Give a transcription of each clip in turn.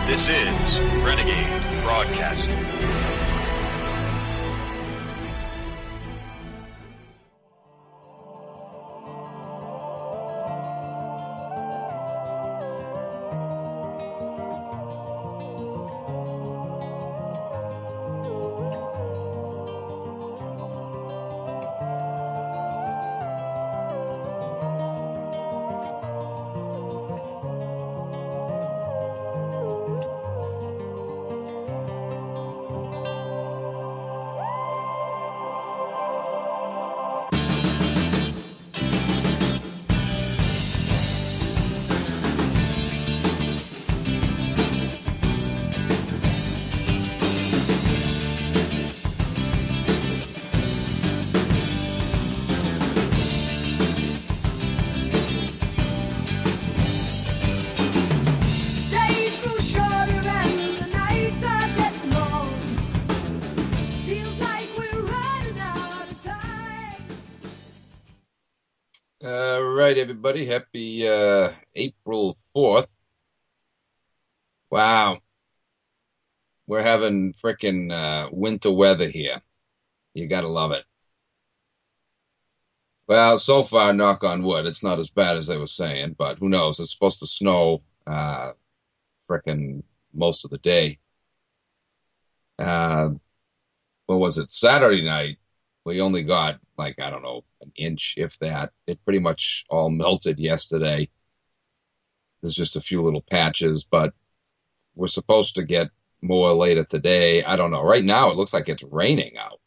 This is Renegade Broadcasting. Everybody, happy April 4th. Wow. We're having frickin' winter weather here. You gotta love it. Well, so far, knock on wood, it's not as bad as they were saying, but who knows? It's supposed to snow frickin' most of the day. What was it? Saturday night, we only got like, I don't know, an inch, if that. It pretty much all melted yesterday. There's just a few little patches, but we're supposed to get more later today. I don't know. Right now, it looks like it's raining out.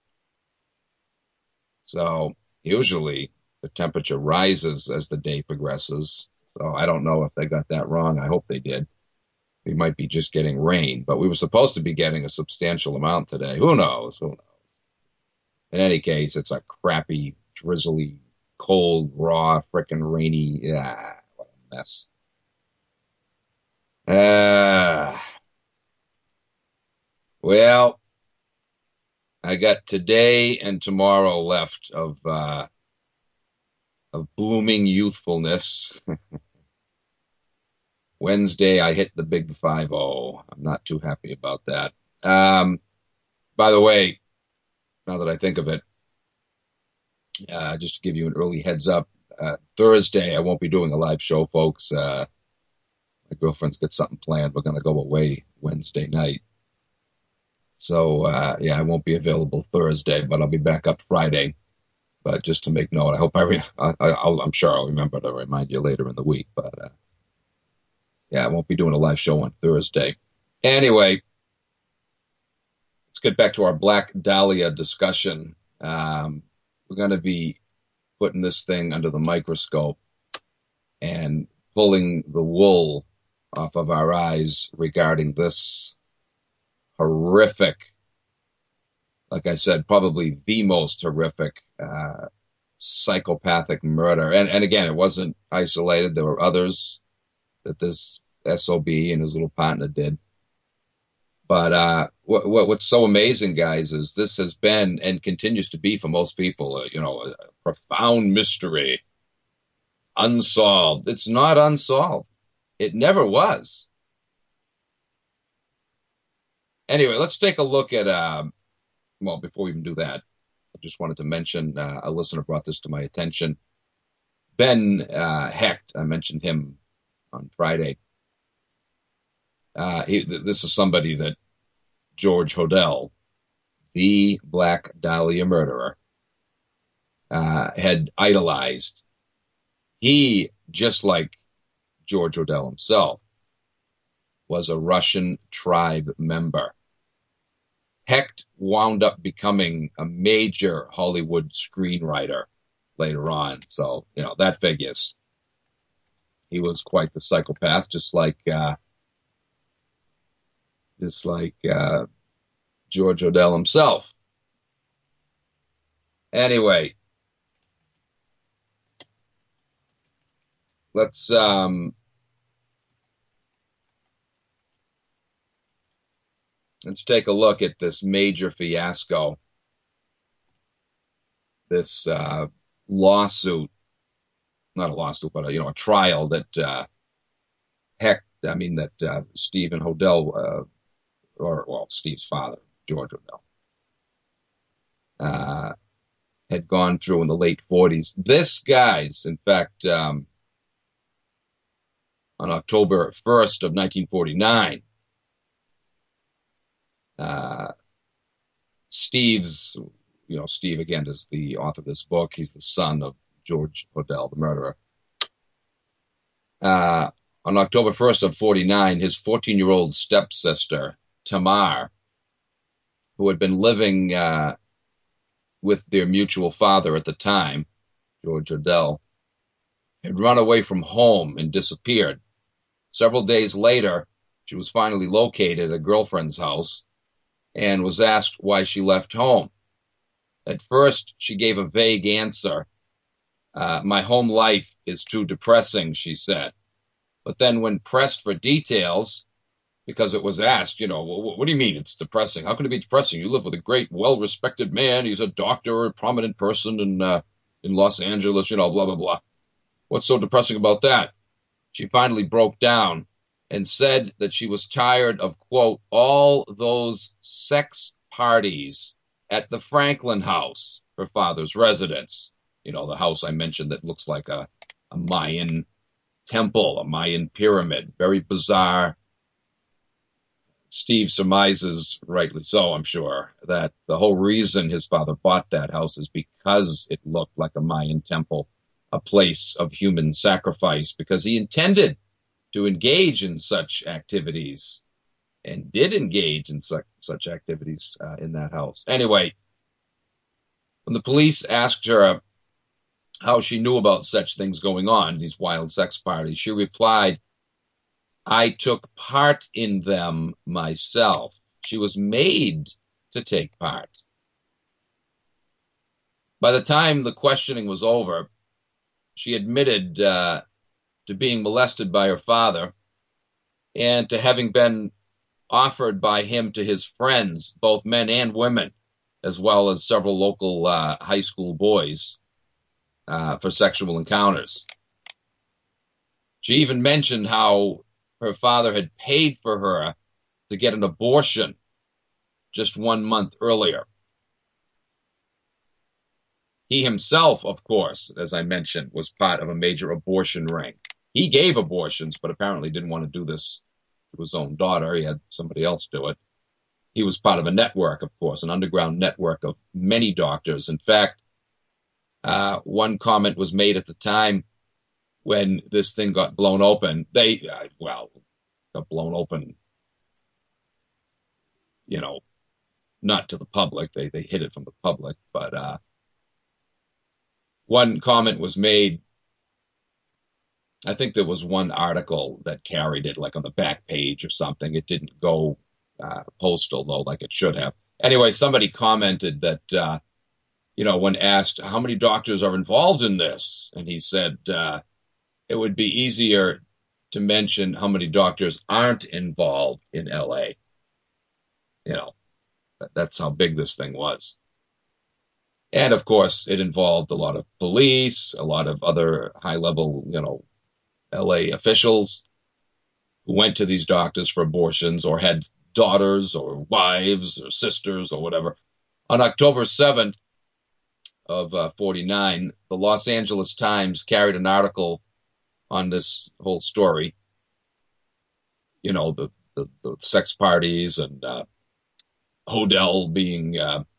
So usually the temperature rises as the day progresses. So I don't know if they got that wrong. I hope they did. We might be just getting rain, but we were supposed to be getting a substantial amount today. Who knows? Who knows? In any case, it's a crappy, drizzly, cold, raw, frickin' rainy. Yeah, what a mess. Well, I got today and tomorrow left of blooming youthfulness. Wednesday, I hit the big 5-0. I'm not too happy about that. By the way, now that I think of it, just to give you an early heads up, Thursday, I won't be doing a live show, folks. My girlfriend's got something planned. We're going to go away Wednesday night. So, I won't be available Thursday, but I'll be back up Friday. But just to make note, I hope I'm sure I'll remember to remind you later in the week. But, I won't be doing a live show on Thursday. Anyway, let's get back to our Black Dahlia discussion. We're going to be putting this thing under the microscope and pulling the wool off of our eyes regarding this horrific, like I said, probably the most horrific psychopathic murder. And again, it wasn't isolated. There were others that this SOB and his little partner did. But what's so amazing, guys, is this has been and continues to be for most people, a profound mystery, unsolved. It's not unsolved. It never was. Anyway, let's take a look at, before we even do that, I just wanted to mention, a listener brought this to my attention. Ben Hecht, I mentioned him on Friday. This is somebody that George Hodel, the Black Dahlia murderer, had idolized. He, just like George Hodel himself, was a Russian tribe member. Hecht wound up becoming a major Hollywood screenwriter later on. So, that figures. He was quite the psychopath, just like George Hodel himself. Anyway, let's take a look at this major fiasco, this lawsuit, not a lawsuit, but a trial that Hecht Stephen Hodel, Steve's father, George Hodel, had gone through in the late 40s. This guy's, in fact, on October 1st of 1949, Steve again is the author of this book. He's the son of George Hodel, the murderer. On October 1st of 49, his 14-year-old stepsister, Tamar, who had been living with their mutual father at the time, George Hodel, had run away from home and disappeared. Several days later, she was finally located at a girlfriend's house and was asked why she left home. At first, she gave a vague answer. My home life is too depressing, she said. But then when pressed for details, because it was asked, what do you mean it's depressing? How can it be depressing? You live with a great, well-respected man. He's a doctor, a prominent person in Los Angeles, blah, blah, blah. What's so depressing about that? She finally broke down and said that she was tired of, quote, all those sex parties at the Franklin house, her father's residence. The house I mentioned that looks like a Mayan temple, a Mayan pyramid, very bizarre. Steve surmises, rightly so, I'm sure, that the whole reason his father bought that house is because it looked like a Mayan temple, a place of human sacrifice, because he intended to engage in such activities and did engage in such activities in that house. Anyway, when the police asked her how she knew about such things going on, these wild sex parties, she replied, I took part in them myself. She was made to take part. By the time the questioning was over, she admitted to being molested by her father and to having been offered by him to his friends, both men and women, as well as several local high school boys, for sexual encounters. She even mentioned how her father had paid for her to get an abortion just 1 month earlier. He himself, of course, as I mentioned, was part of a major abortion ring. He gave abortions, but apparently didn't want to do this to his own daughter. He had somebody else do it. He was part of a network, of course, an underground network of many doctors. In fact, one comment was made at the time when this thing got blown open. Got blown open, not to the public. They hid it from the public, but one comment was made. I think there was one article that carried it, like on the back page or something. It didn't go postal, though, like it should have. Anyway, somebody commented that, when asked how many doctors are involved in this, and he said it would be easier to mention how many doctors aren't involved in L.A. That's how big this thing was. And, of course, it involved a lot of police, a lot of other high-level, L.A. officials who went to these doctors for abortions or had daughters or wives or sisters or whatever. On October 7th of 49, the Los Angeles Times carried an article on this whole story, the sex parties and Hodel being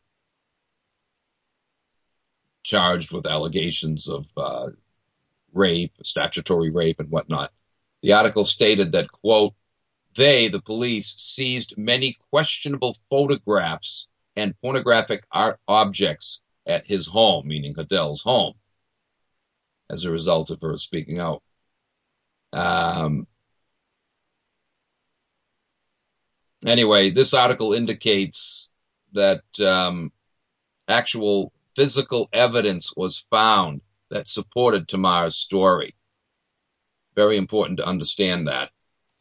charged with allegations of rape, statutory rape, and whatnot. The article stated that, quote, the police, seized many questionable photographs and pornographic art objects at his home, meaning Hodel's home, as a result of her speaking out. Anyway, this article indicates that actual physical evidence was found that supported Tamar's story. Very important to understand that.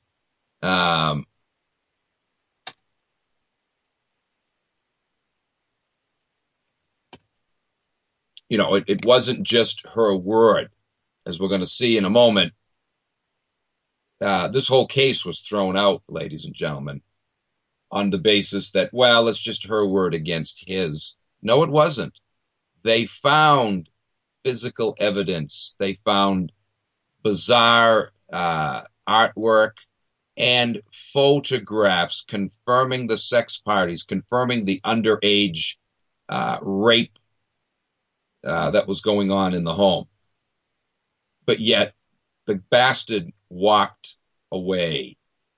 It wasn't just her word, as we're going to see in a moment. this whole case was thrown out, ladies and gentlemen, on the basis that, well, it's just her word against his. No, it wasn't. They found physical evidence. They found bizarre artwork and photographs confirming the sex parties, confirming the underage rape that was going on in the home. But yet the bastard walked away.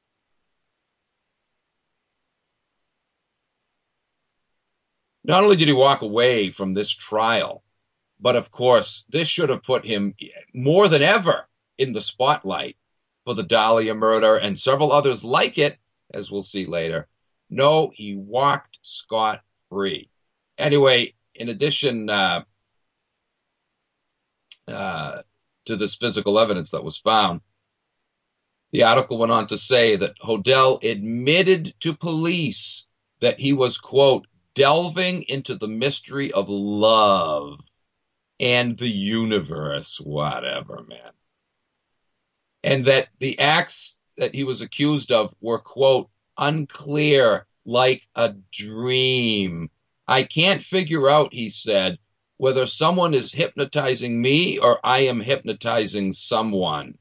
Not only did he walk away from this trial, but of course, this should have put him more than ever in the spotlight for the Dahlia murder and several others like it, as we'll see later. No, he walked scot-free. Anyway, in addition to this physical evidence that was found, the article went on to say that Hodel admitted to police that he was, quote, delving into the mystery of love and the universe, whatever, man. And that the acts that he was accused of were, quote, unclear, like a dream. I can't figure out, he said, whether someone is hypnotizing me or I am hypnotizing someone.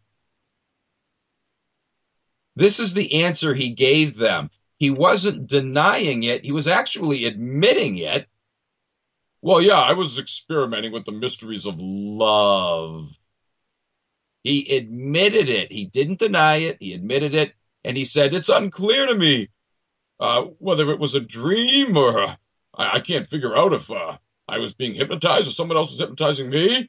This is the answer he gave them. He wasn't denying it. He was actually admitting it. Well, yeah, I was experimenting with the mysteries of love. He admitted it. He didn't deny it. He admitted it. And he said, it's unclear to me whether it was a dream or I can't figure out if I was being hypnotized or someone else was hypnotizing me.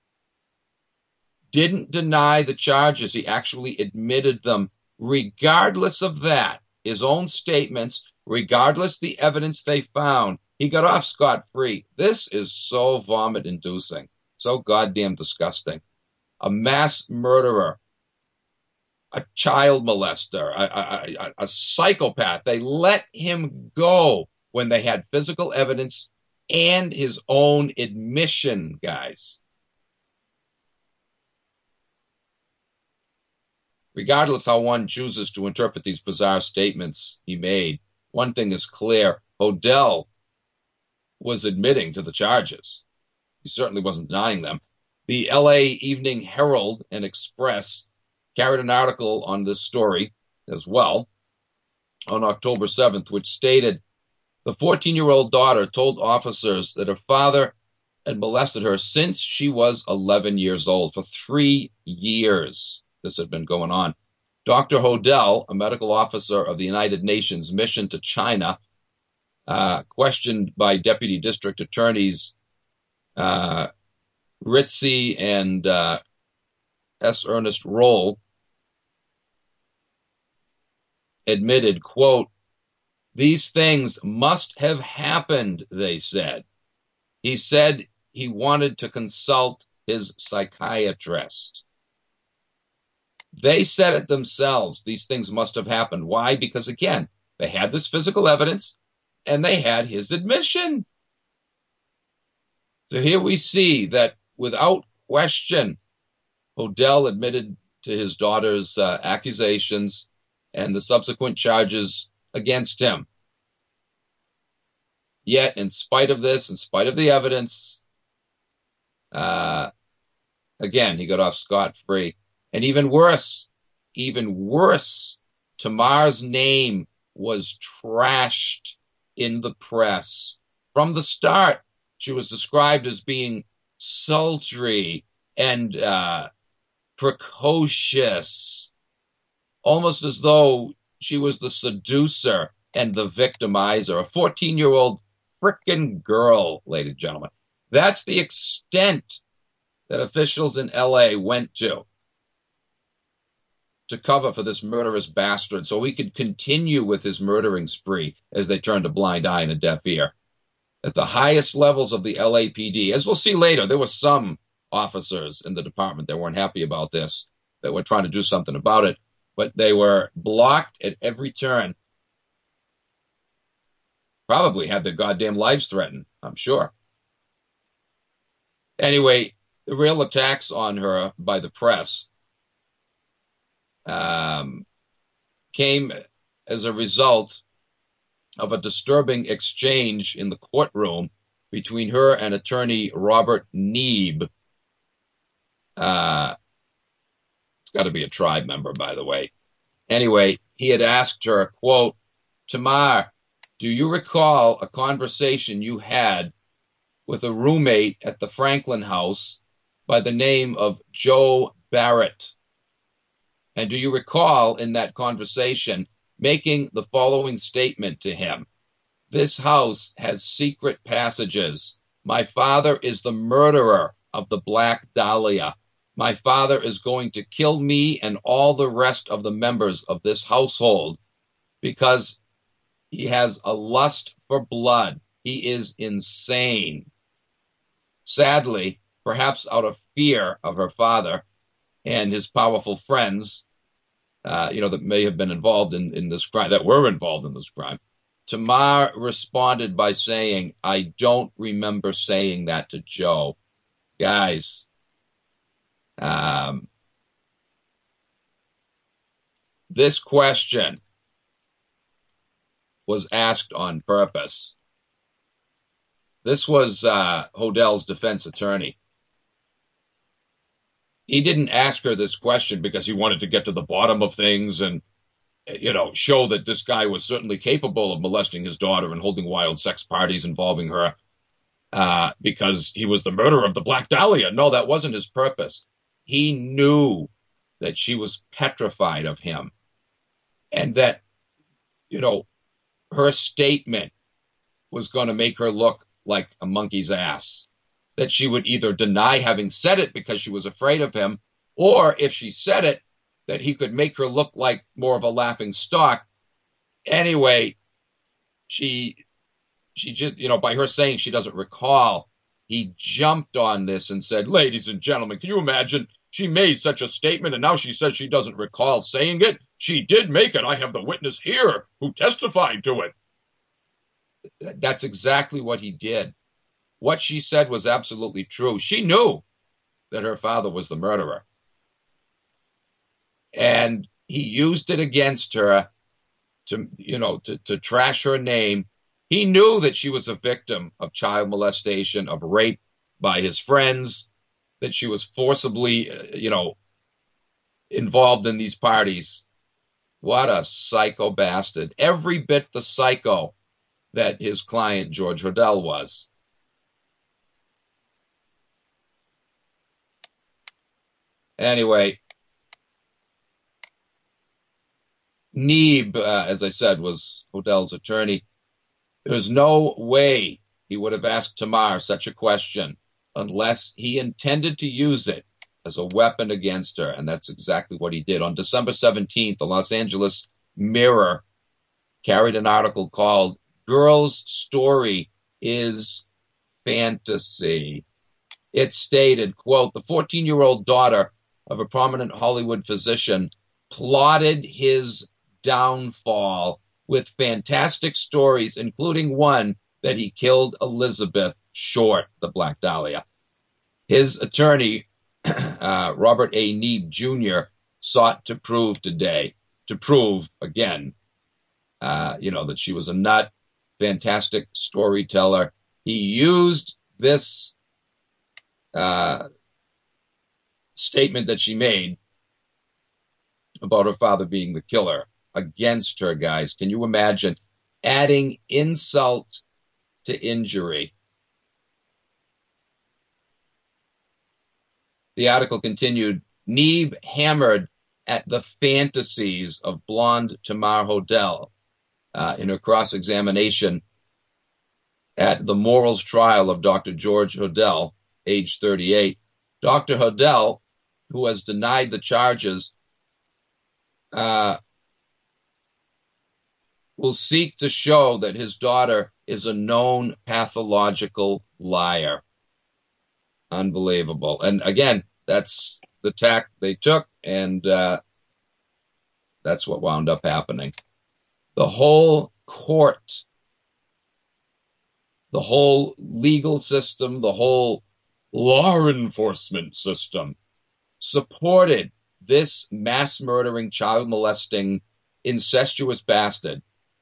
Didn't deny the charges. He actually admitted them. Regardless of that, his own statements, regardless the evidence they found, he got off scot-free. This is so vomit-inducing, so goddamn disgusting. A mass murderer, a child molester, a psychopath. They let him go when they had physical evidence and his own admission, guys. Regardless how one chooses to interpret these bizarre statements he made, one thing is clear. Hodel was admitting to the charges. He certainly wasn't denying them. The LA Evening Herald and Express carried an article on this story as well on October 7th, which stated the 14-year-old daughter told officers that her father had molested her since she was 11 years old. For 3 years, this had been going on. Dr. Hodel, a medical officer of the United Nations mission to China, questioned by Deputy District Attorneys Ritzy and S. Ernest Roll, admitted, quote, these things must have happened, they said. He said he wanted to consult his psychiatrist. They said it themselves. These things must have happened. Why? Because, again, they had this physical evidence and they had his admission. So here we see that without question, Hodel admitted to his daughter's accusations and the subsequent charges against him. Yet, in spite of this, in spite of the evidence, again, he got off scot-free. And even worse, Tamar's name was trashed in the press. From the start, she was described as being sultry and precocious, almost as though she was the seducer and the victimizer, a 14-year-old frickin' girl, ladies and gentlemen. That's the extent that officials in LA went to cover for this murderous bastard so he could continue with his murdering spree as they turned a blind eye and a deaf ear. At the highest levels of the LAPD, as we'll see later, there were some officers in the department that weren't happy about this, that were trying to do something about it, but they were blocked at every turn. Probably had their goddamn lives threatened, I'm sure. Anyway, the real attacks on her by the press came as a result of a disturbing exchange in the courtroom between her and attorney Robert Neeb. It's got to be a tribe member, by the way. Anyway, he had asked her, quote, "Tamar, do you recall a conversation you had with a roommate at the Franklin house by the name of Joe Barrett? And do you recall in that conversation making the following statement to him? This house has secret passages. My father is the murderer of the Black Dahlia. My father is going to kill me and all the rest of the members of this household because he has a lust for blood. He is insane." Sadly, perhaps out of fear of her father and his powerful friends, that may have been involved in this crime, that were involved in this crime, Tamar responded by saying, "I don't remember saying that to Joe." Guys, this question was asked on purpose. This was Hodell's defense attorney. He didn't ask her this question because he wanted to get to the bottom of things and, show that this guy was certainly capable of molesting his daughter and holding wild sex parties involving her because he was the murderer of the Black Dahlia. No, that wasn't his purpose. He knew that she was petrified of him and that, her statement was going to make her look like a monkey's ass, that she would either deny having said it because she was afraid of him, or if she said it, that he could make her look like more of a laughing stock. Anyway, she just, by her saying she doesn't recall, he jumped on this and said, "Ladies and gentlemen, can you imagine? She made such a statement and now she says she doesn't recall saying it. She did make it. I have the witness here who testified to it." That's exactly what he did. What she said was absolutely true. She knew that her father was the murderer. And he used it against her to trash her name. He knew that she was a victim of child molestation, of rape by his friends, that she was forcibly, involved in these parties. What a psycho bastard. Every bit the psycho that his client, George Hodel, was. Anyway, Neeb, as I said, was Hodel's attorney. There's no way he would have asked Tamar such a question unless he intended to use it as a weapon against her, and that's exactly what he did. On December 17th, the Los Angeles Mirror carried an article called "Girl's Story is Fantasy." It stated, quote, "The 14-year-old daughter of a prominent Hollywood physician plotted his downfall with fantastic stories, including one that he killed Elizabeth Short, the Black Dahlia." His attorney, Robert A. Neeb Jr., sought to prove again, that she was a nut, fantastic storyteller. He used this statement that she made about her father being the killer against her, guys. Can you imagine adding insult to injury? The article continued, Neeb hammered at the fantasies of blonde Tamar Hodel in her cross-examination at the morals trial of Dr. George Hodel, age 38. Dr. Hodel, who has denied the charges, will seek to show that his daughter is a known pathological liar. Unbelievable. And again, that's the tack they took, and that's what wound up happening. The whole court, the whole legal system, the whole law enforcement system supported this mass murdering, child molesting incestuous bastard.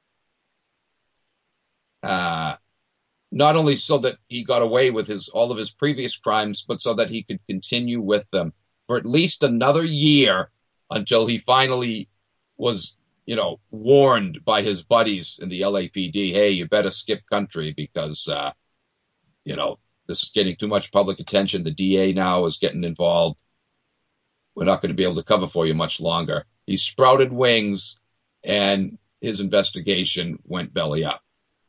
Not only so that he got away with all of his previous crimes, but so that he could continue with them for at least another year until he finally was, warned by his buddies in the LAPD, hey, you better skip country because, this is getting too much public attention. The DA now is getting involved. We're not going to be able to cover for you much longer. He sprouted wings and his investigation went belly up.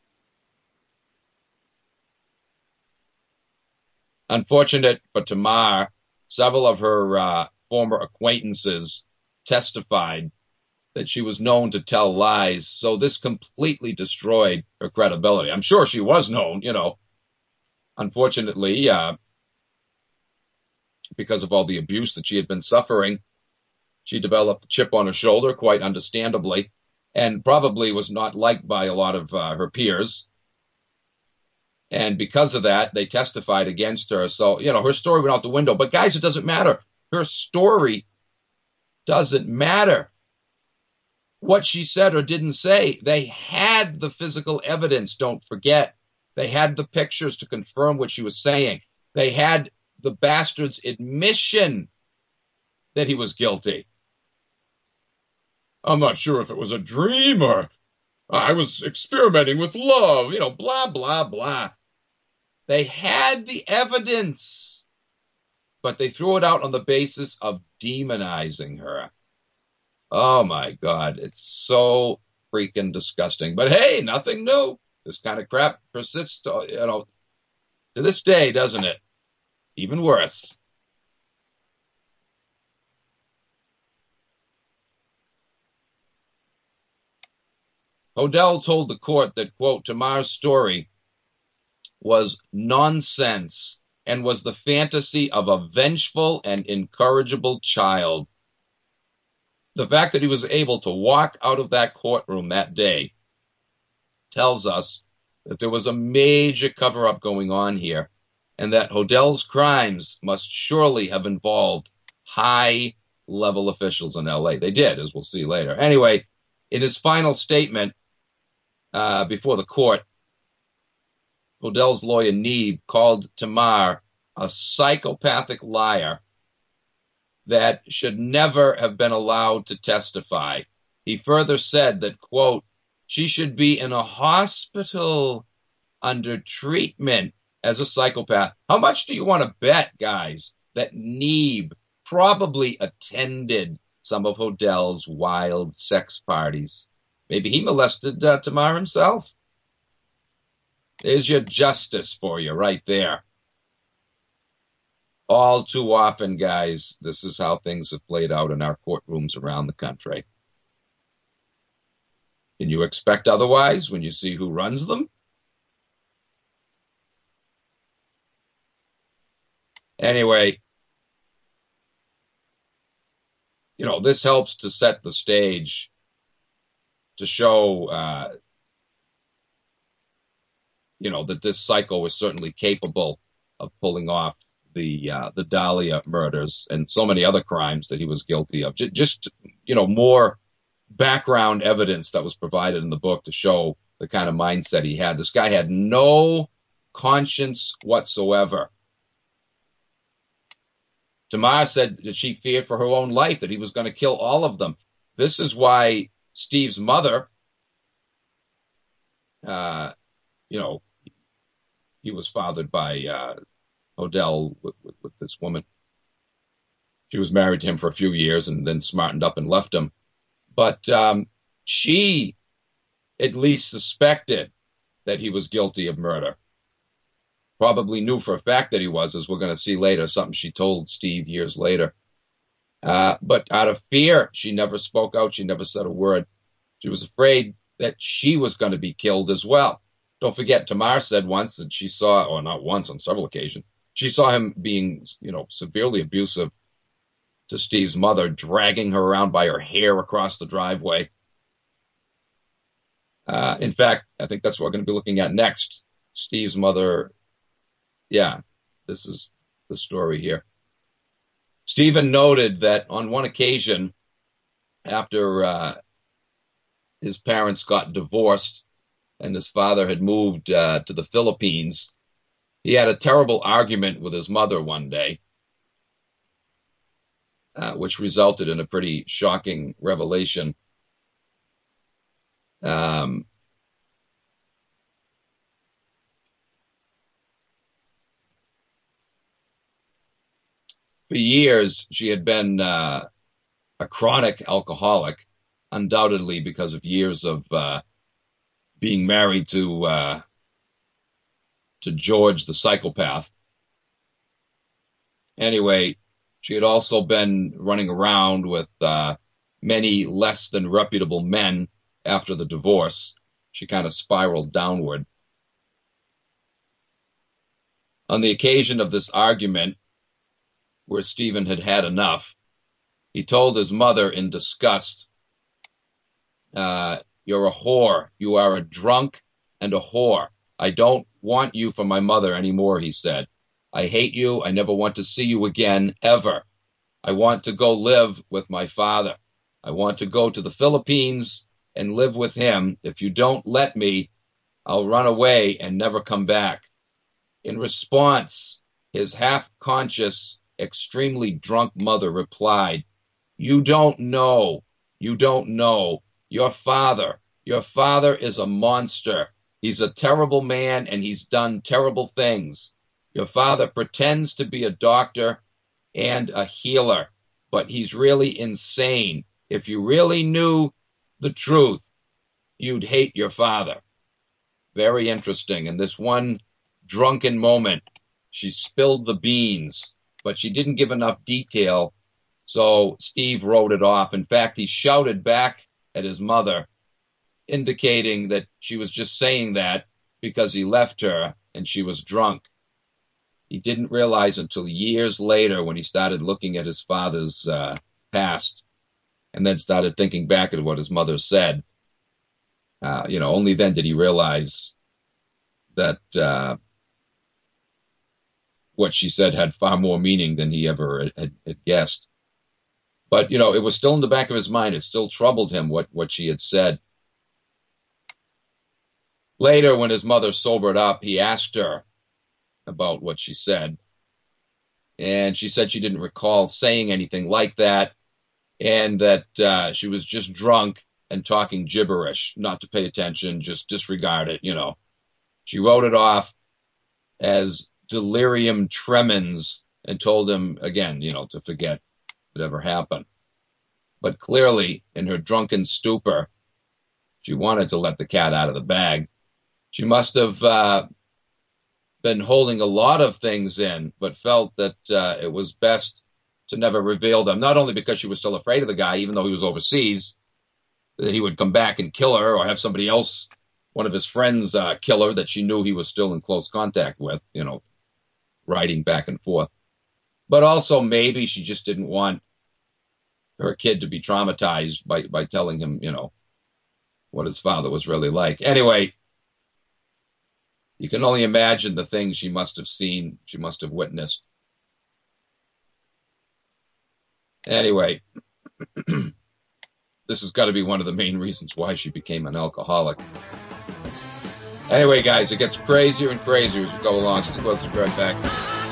Unfortunate for Tamar, several of her former acquaintances testified that she was known to tell lies, so this completely destroyed her credibility. I'm sure she was known, Unfortunately, because of all the abuse that she had been suffering, she developed a chip on her shoulder, quite understandably, and probably was not liked by a lot of her peers. And because of that, they testified against her. So, her story went out the window. But guys, it doesn't matter. Her story doesn't matter. What she said or didn't say, they had the physical evidence, don't forget. They had the pictures to confirm what she was saying. They had the bastard's admission that he was guilty. I'm not sure if it was a dream or I was experimenting with love, blah, blah, blah. They had the evidence, but they threw it out on the basis of demonizing her. Oh, my God. It's so freaking disgusting. But hey, nothing new. This kind of crap persists, to this day, doesn't it? Even worse. Hodel told the court that, quote, Tamar's story was nonsense and was the fantasy of a vengeful and incorrigible child. The fact that he was able to walk out of that courtroom that day tells us that there was a major cover-up going on here and that Hodel's crimes must surely have involved high-level officials in L.A. They did, as we'll see later. Anyway, in his final statement before the court, Hodel's lawyer, Neeb, called Tamar a psychopathic liar that should never have been allowed to testify. He further said that, quote, she should be in a hospital under treatment as a psychopath. How much do you want to bet, guys, that Neeb probably attended some of Hodel's wild sex parties? Maybe he molested Tamar himself. There's your justice for you right there. All too often, guys, this is how things have played out in our courtrooms around the country. Can you expect otherwise when you see who runs them? Anyway, this helps to set the stage to show, that this psycho was certainly capable of pulling off the Dahlia murders and so many other crimes that he was guilty of. Just more background evidence that was provided in the book to show the kind of mindset he had. This guy had no conscience whatsoever. Tamar said that she feared for her own life, that he was going to kill all of them. This is why Steve's mother, he was fathered by Hodel with this woman. She was married to him for a few years and then smartened up and left him. But she at least suspected that he was guilty of murder. Probably knew for a fact that he was, as we're going to see later, something she told Steve years later. But out of fear, she never spoke out. She never said a word. She was afraid that she was going to be killed as well. Don't forget, Tamar said once that she saw, or not once, on several occasions, she saw him being, severely abusive to Steve's mother, dragging her around by her hair across the driveway. In fact, I think that's what we're going to be looking at next. Steve's mother, this is the story here. Stephen noted that on one occasion, after his parents got divorced and his father had moved to the Philippines. He had a terrible argument with his mother one day, which resulted in a pretty shocking revelation. For years, she had been a chronic alcoholic, undoubtedly because of years of being married to George the psychopath. Anyway, she had also been running around with many less than reputable men after the divorce. She kind of spiraled downward. On the occasion of this argument, where Stephen had had enough, he told his mother in disgust, "You're a whore. You are a drunk and a whore. I don't want you for my mother anymore," he said. "I hate you. I never want to see you again, ever. I want to go live with my father. I want to go to the Philippines and live with him. If you don't let me, I'll run away and never come back." In response, his half-conscious, extremely drunk mother replied, "You don't know. You don't know. Your father is a monster. He's a terrible man and he's done terrible things. Your father pretends to be a doctor and a healer, but he's really insane. If you really knew the truth, you'd hate your father." Very interesting. In this one drunken moment, she spilled the beans, but she didn't give enough detail, so Steve wrote it off. In fact, he shouted back at his mother, indicating that she was just saying that because he left her and she was drunk. He didn't realize until years later, when he started looking at his father's past and then started thinking back at what his mother said. Only then did he realize that what she said had far more meaning than he ever had guessed. But, it was still in the back of his mind. It still troubled him what she had said. Later, when his mother sobered up, he asked her about what she said. And she said she didn't recall saying anything like that, and that she was just drunk and talking gibberish, not to pay attention, just disregard it, She wrote it off as delirium tremens and told him again, to forget whatever happened. But clearly, in her drunken stupor, she wanted to let the cat out of the bag. She must have been holding a lot of things in, but felt that it was best to never reveal them, not only because she was still afraid of the guy, even though he was overseas, that he would come back and kill her or have somebody else, one of his friends, kill her that she knew he was still in close contact with, riding back and forth. But also maybe she just didn't want her kid to be traumatized by telling him, what his father was really like. Anyway, you can only imagine the things she must have seen, she must have witnessed. Anyway, this has got to be one of the main reasons why she became an alcoholic. Anyway, guys, it gets crazier and crazier as we go along. So we'll be right back.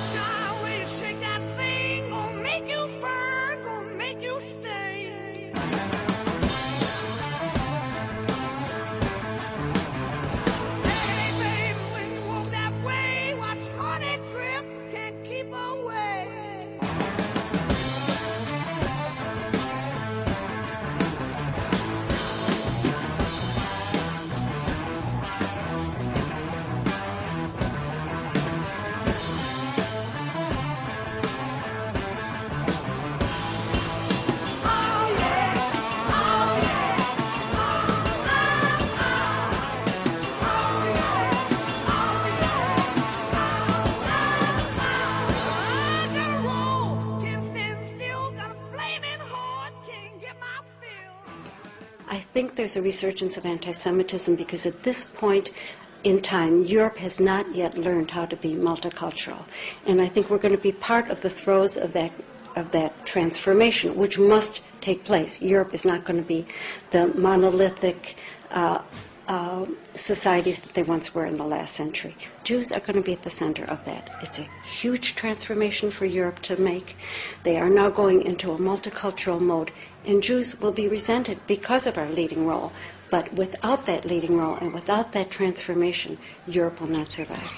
I think there's a resurgence of anti-Semitism because at this point in time, Europe has not yet learned how to be multicultural. And I think we're going to be part of the throes of that of that transformation, which must take place. Europe is not going to be the monolithic societies that they once were in the last century. Jews are going to be at the center of that. It's a huge transformation for Europe to make. They are now going into a multicultural mode, and Jews will be resented because of our leading role. But without that leading role and without that transformation, Europe will not survive.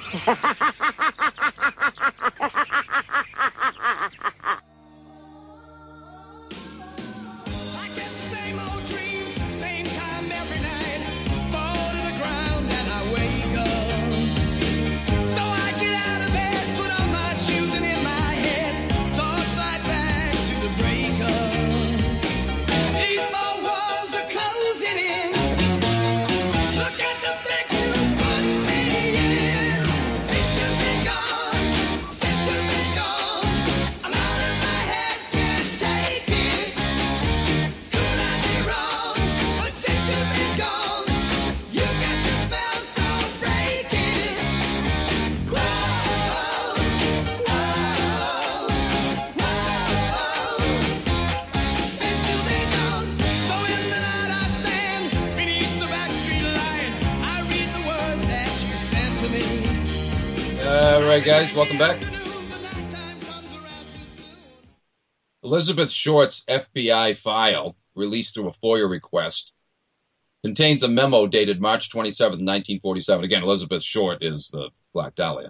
All right, guys, welcome back. Elizabeth Short's FBI file, released through a FOIA request, contains a memo dated March 27, 1947. Again, Elizabeth Short is the Black Dahlia.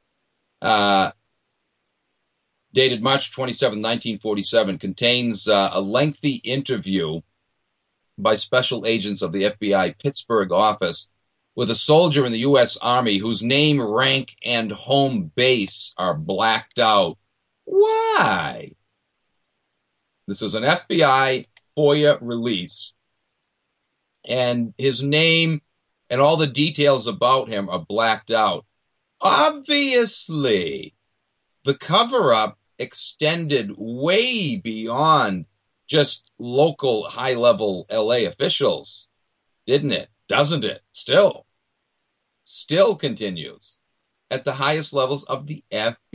Dated March 27, 1947, contains a lengthy interview by special agents of the FBI Pittsburgh office with a soldier in the U.S. Army whose name, rank, and home base are blacked out. Why? This is an FBI FOIA release, and his name and all the details about him are blacked out. Obviously, the cover-up extended way beyond just local high-level L.A. officials, didn't it? Doesn't it? Still continues at the highest levels of the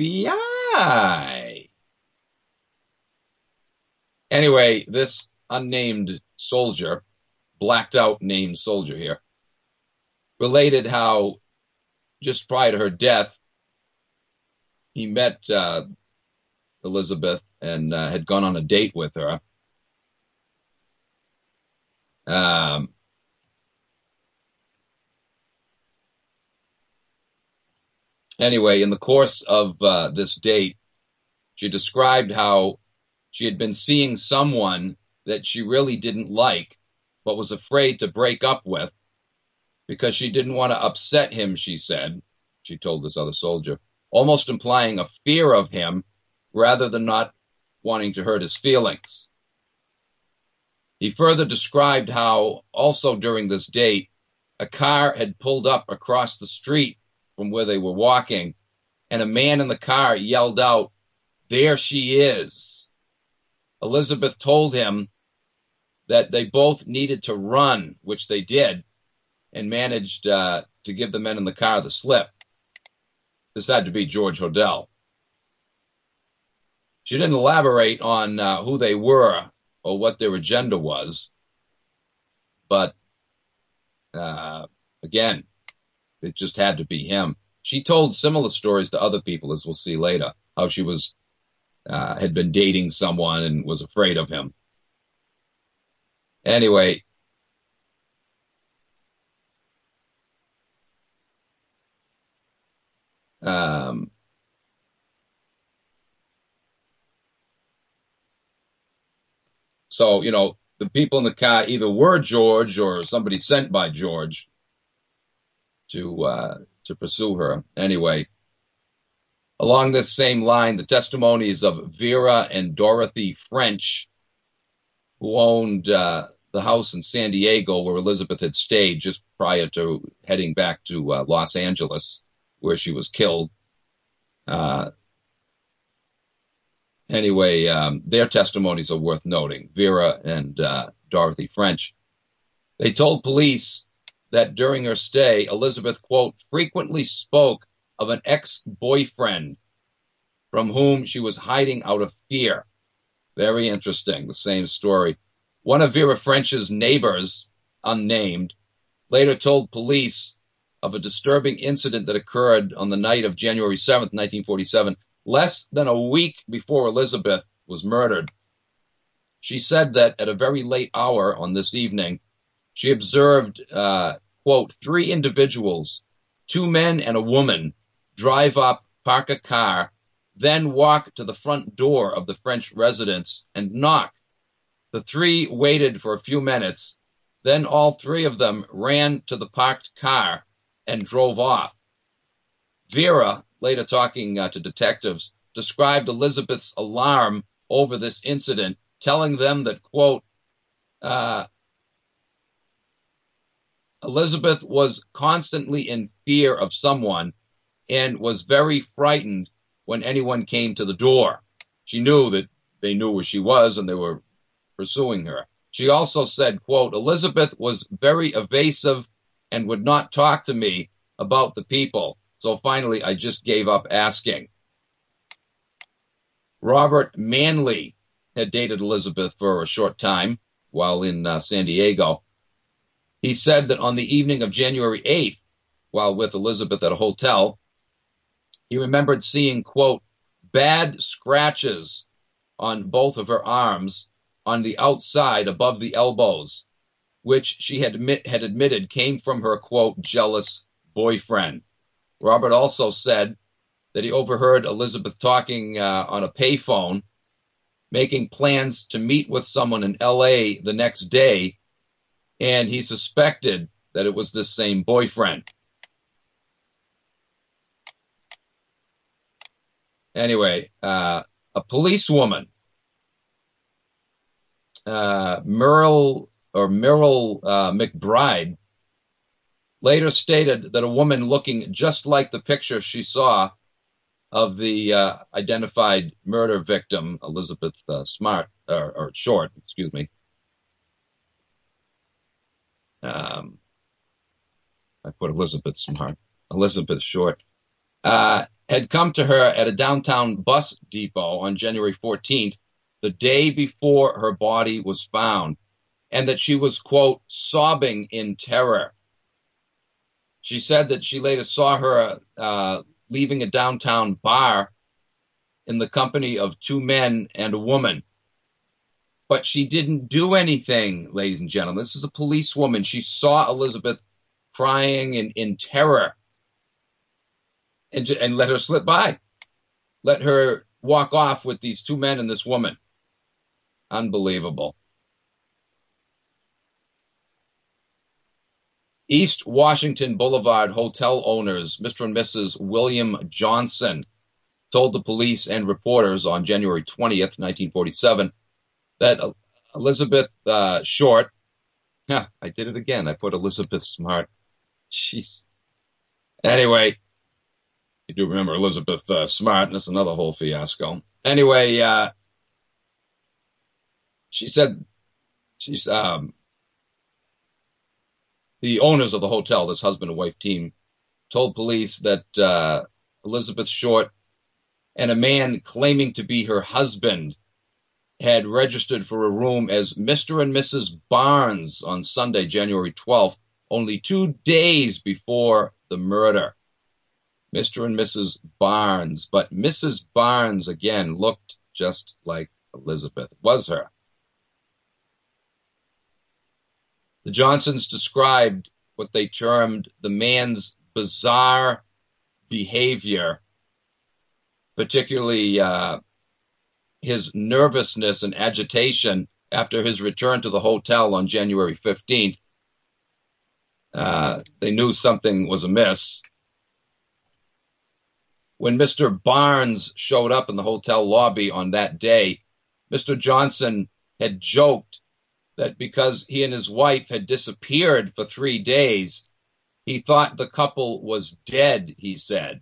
FBI. Anyway, this unnamed soldier, blacked out named soldier here, related how just prior to her death, he met Elizabeth and had gone on a date with her. Anyway, in the course of this date, she described how she had been seeing someone that she really didn't like, but was afraid to break up with because she didn't want to upset him, she said. She told this other soldier, almost implying a fear of him rather than not wanting to hurt his feelings. He further described how also during this date, a car had pulled up across the street from where they were walking, and a man in the car yelled out, "There she is." Elizabeth told him that they both needed to run, which they did, and managed to give the men in the car the slip. This had to be George Hodel. She didn't elaborate on who they were or what their agenda was, but again, it just had to be him. She told similar stories to other people, as we'll see later, how she was had been dating someone and was afraid of him. Anyway, so, you know, the people in the car either were George or somebody sent by George to pursue her. Anyway, along this same line, the testimonies of Vera and Dorothy French, who owned the house in San Diego where Elizabeth had stayed just prior to heading back to Los Angeles, where she was killed. Anyway, their testimonies are worth noting, Vera and Dorothy French. They told police that during her stay, Elizabeth, quote, frequently spoke of an ex-boyfriend from whom she was hiding out of fear. Very interesting, the same story. One of Vera French's neighbors, unnamed, later told police of a disturbing incident that occurred on the night of January 7th, 1947, less than a week before Elizabeth was murdered. She said that at a very late hour on this evening, she observed, quote, 3 individuals, 2 men and a woman, drive up, park a car, then walk to the front door of the French residence and knock. The 3 waited for a few minutes. Then all 3 of them ran to the parked car and drove off. Vera, later talking to detectives, described Elizabeth's alarm over this incident, telling them that, quote, Elizabeth was constantly in fear of someone and was very frightened when anyone came to the door. She knew that they knew where she was and they were pursuing her. She also said, quote, Elizabeth was very evasive and would not talk to me about the people. So finally, I just gave up asking. Robert Manley had dated Elizabeth for a short time while in San Diego. He said that on the evening of January 8th, while with Elizabeth at a hotel, he remembered seeing, quote, bad scratches on both of her arms on the outside above the elbows, which she had admitted came from her, quote, jealous boyfriend. Robert also said that he overheard Elizabeth talking on a payphone, making plans to meet with someone in L.A. the next day, and he suspected that it was this same boyfriend. Anyway, a policewoman, Myrtle McBride, later stated that a woman looking just like the picture she saw of the identified murder victim, Elizabeth Short, excuse me. I put Elizabeth Short, had come to her at a downtown bus depot on January 14th, the day before her body was found, and that she was, quote, sobbing in terror. She said that she later saw her leaving a downtown bar in the company of 2 men and a woman. But she didn't do anything, ladies and gentlemen. This is a policewoman. She saw Elizabeth crying in terror and let her slip by. Let her walk off with these 2 men and this woman. Unbelievable. East Washington Boulevard hotel owners, Mr. and Mrs. William Johnson, told the police and reporters on January 20th, 1947, that Elizabeth Short, I did it again. I put Elizabeth Smart. Jeez. Anyway, you do remember Elizabeth Smart, and that's another whole fiasco. Anyway, she said the owners of the hotel, this husband and wife team, told police that Elizabeth Short and a man claiming to be her husband had registered for a room as Mr. and Mrs. Barnes on Sunday, January 12th, only 2 days before the murder. Mr. and Mrs. Barnes, but Mrs. Barnes, again, looked just like Elizabeth. Was her. The Johnsons described what they termed the man's bizarre behavior, particularly his nervousness and agitation after his return to the hotel on January 15th. They knew something was amiss. When Mr. Barnes showed up in the hotel lobby on that day, Mr. Johnson had joked that because he and his wife had disappeared for 3 days, he thought the couple was dead, he said.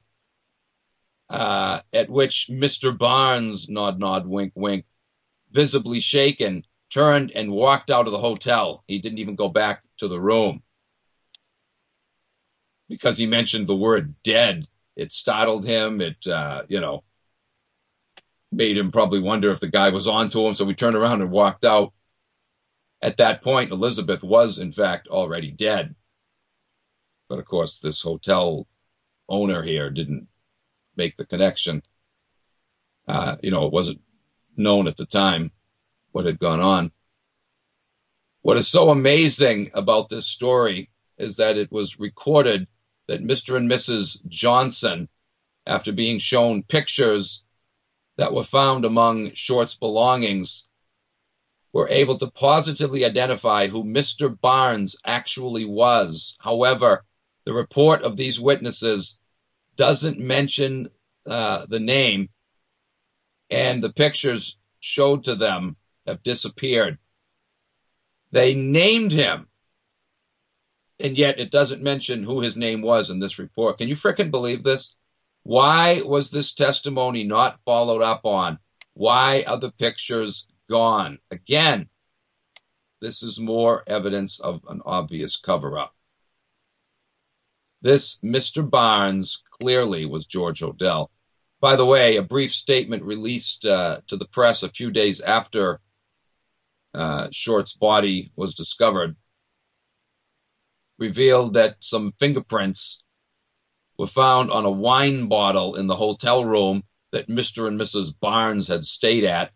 At which Mr. Barnes, nod, nod, wink, wink, visibly shaken, turned and walked out of the hotel. He didn't even go back to the room because he mentioned the word dead. It startled him. It made him probably wonder if the guy was onto him. So we turned around and walked out. At that point, Elizabeth was, in fact, already dead. But of course, this hotel owner here didn't make the connection. It wasn't known at the time what had gone on. What is so amazing about this story is that it was recorded that Mr. and Mrs. Johnson, after being shown pictures that were found among Short's belongings, were able to positively identify who Mr. Barnes actually was. However, the report of these witnesses doesn't mention the name, and the pictures showed to them have disappeared. They named him, and yet it doesn't mention who his name was in this report. Can you frickin' believe this? Why was this testimony not followed up on? Why are the pictures gone? Again, this is more evidence of an obvious cover-up. This Mr. Barnes clearly was George Hodel. By the way, a brief statement released to the press a few days after Short's body was discovered revealed that some fingerprints were found on a wine bottle in the hotel room that Mr. and Mrs. Barnes had stayed at.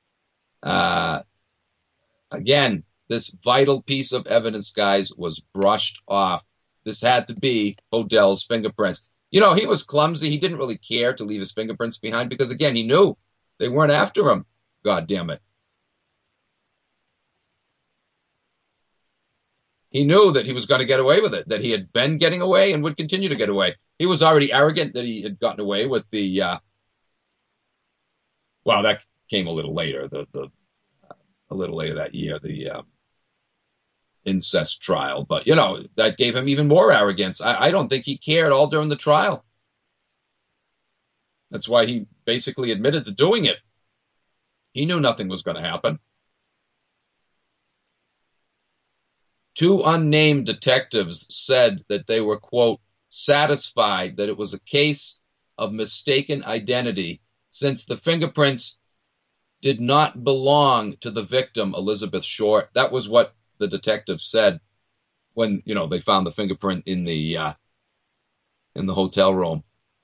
Again, this vital piece of evidence, guys, was brushed off. This had to be Hodel's fingerprints. He was clumsy. He didn't really care to leave his fingerprints behind because, again, he knew they weren't after him. God damn it. He knew that he was going to get away with it, that he had been getting away and would continue to get away. He was already arrogant that he had gotten away with the, that came a little later, a little later that year, the incest trial. But, that gave him even more arrogance. I don't think he cared all during the trial. That's why he basically admitted to doing it. He knew nothing was going to happen. Two unnamed detectives said that they were, quote, satisfied that it was a case of mistaken identity since the fingerprints did not belong to the victim, Elizabeth Short. That was what the detective said when, they found the fingerprint in the hotel room.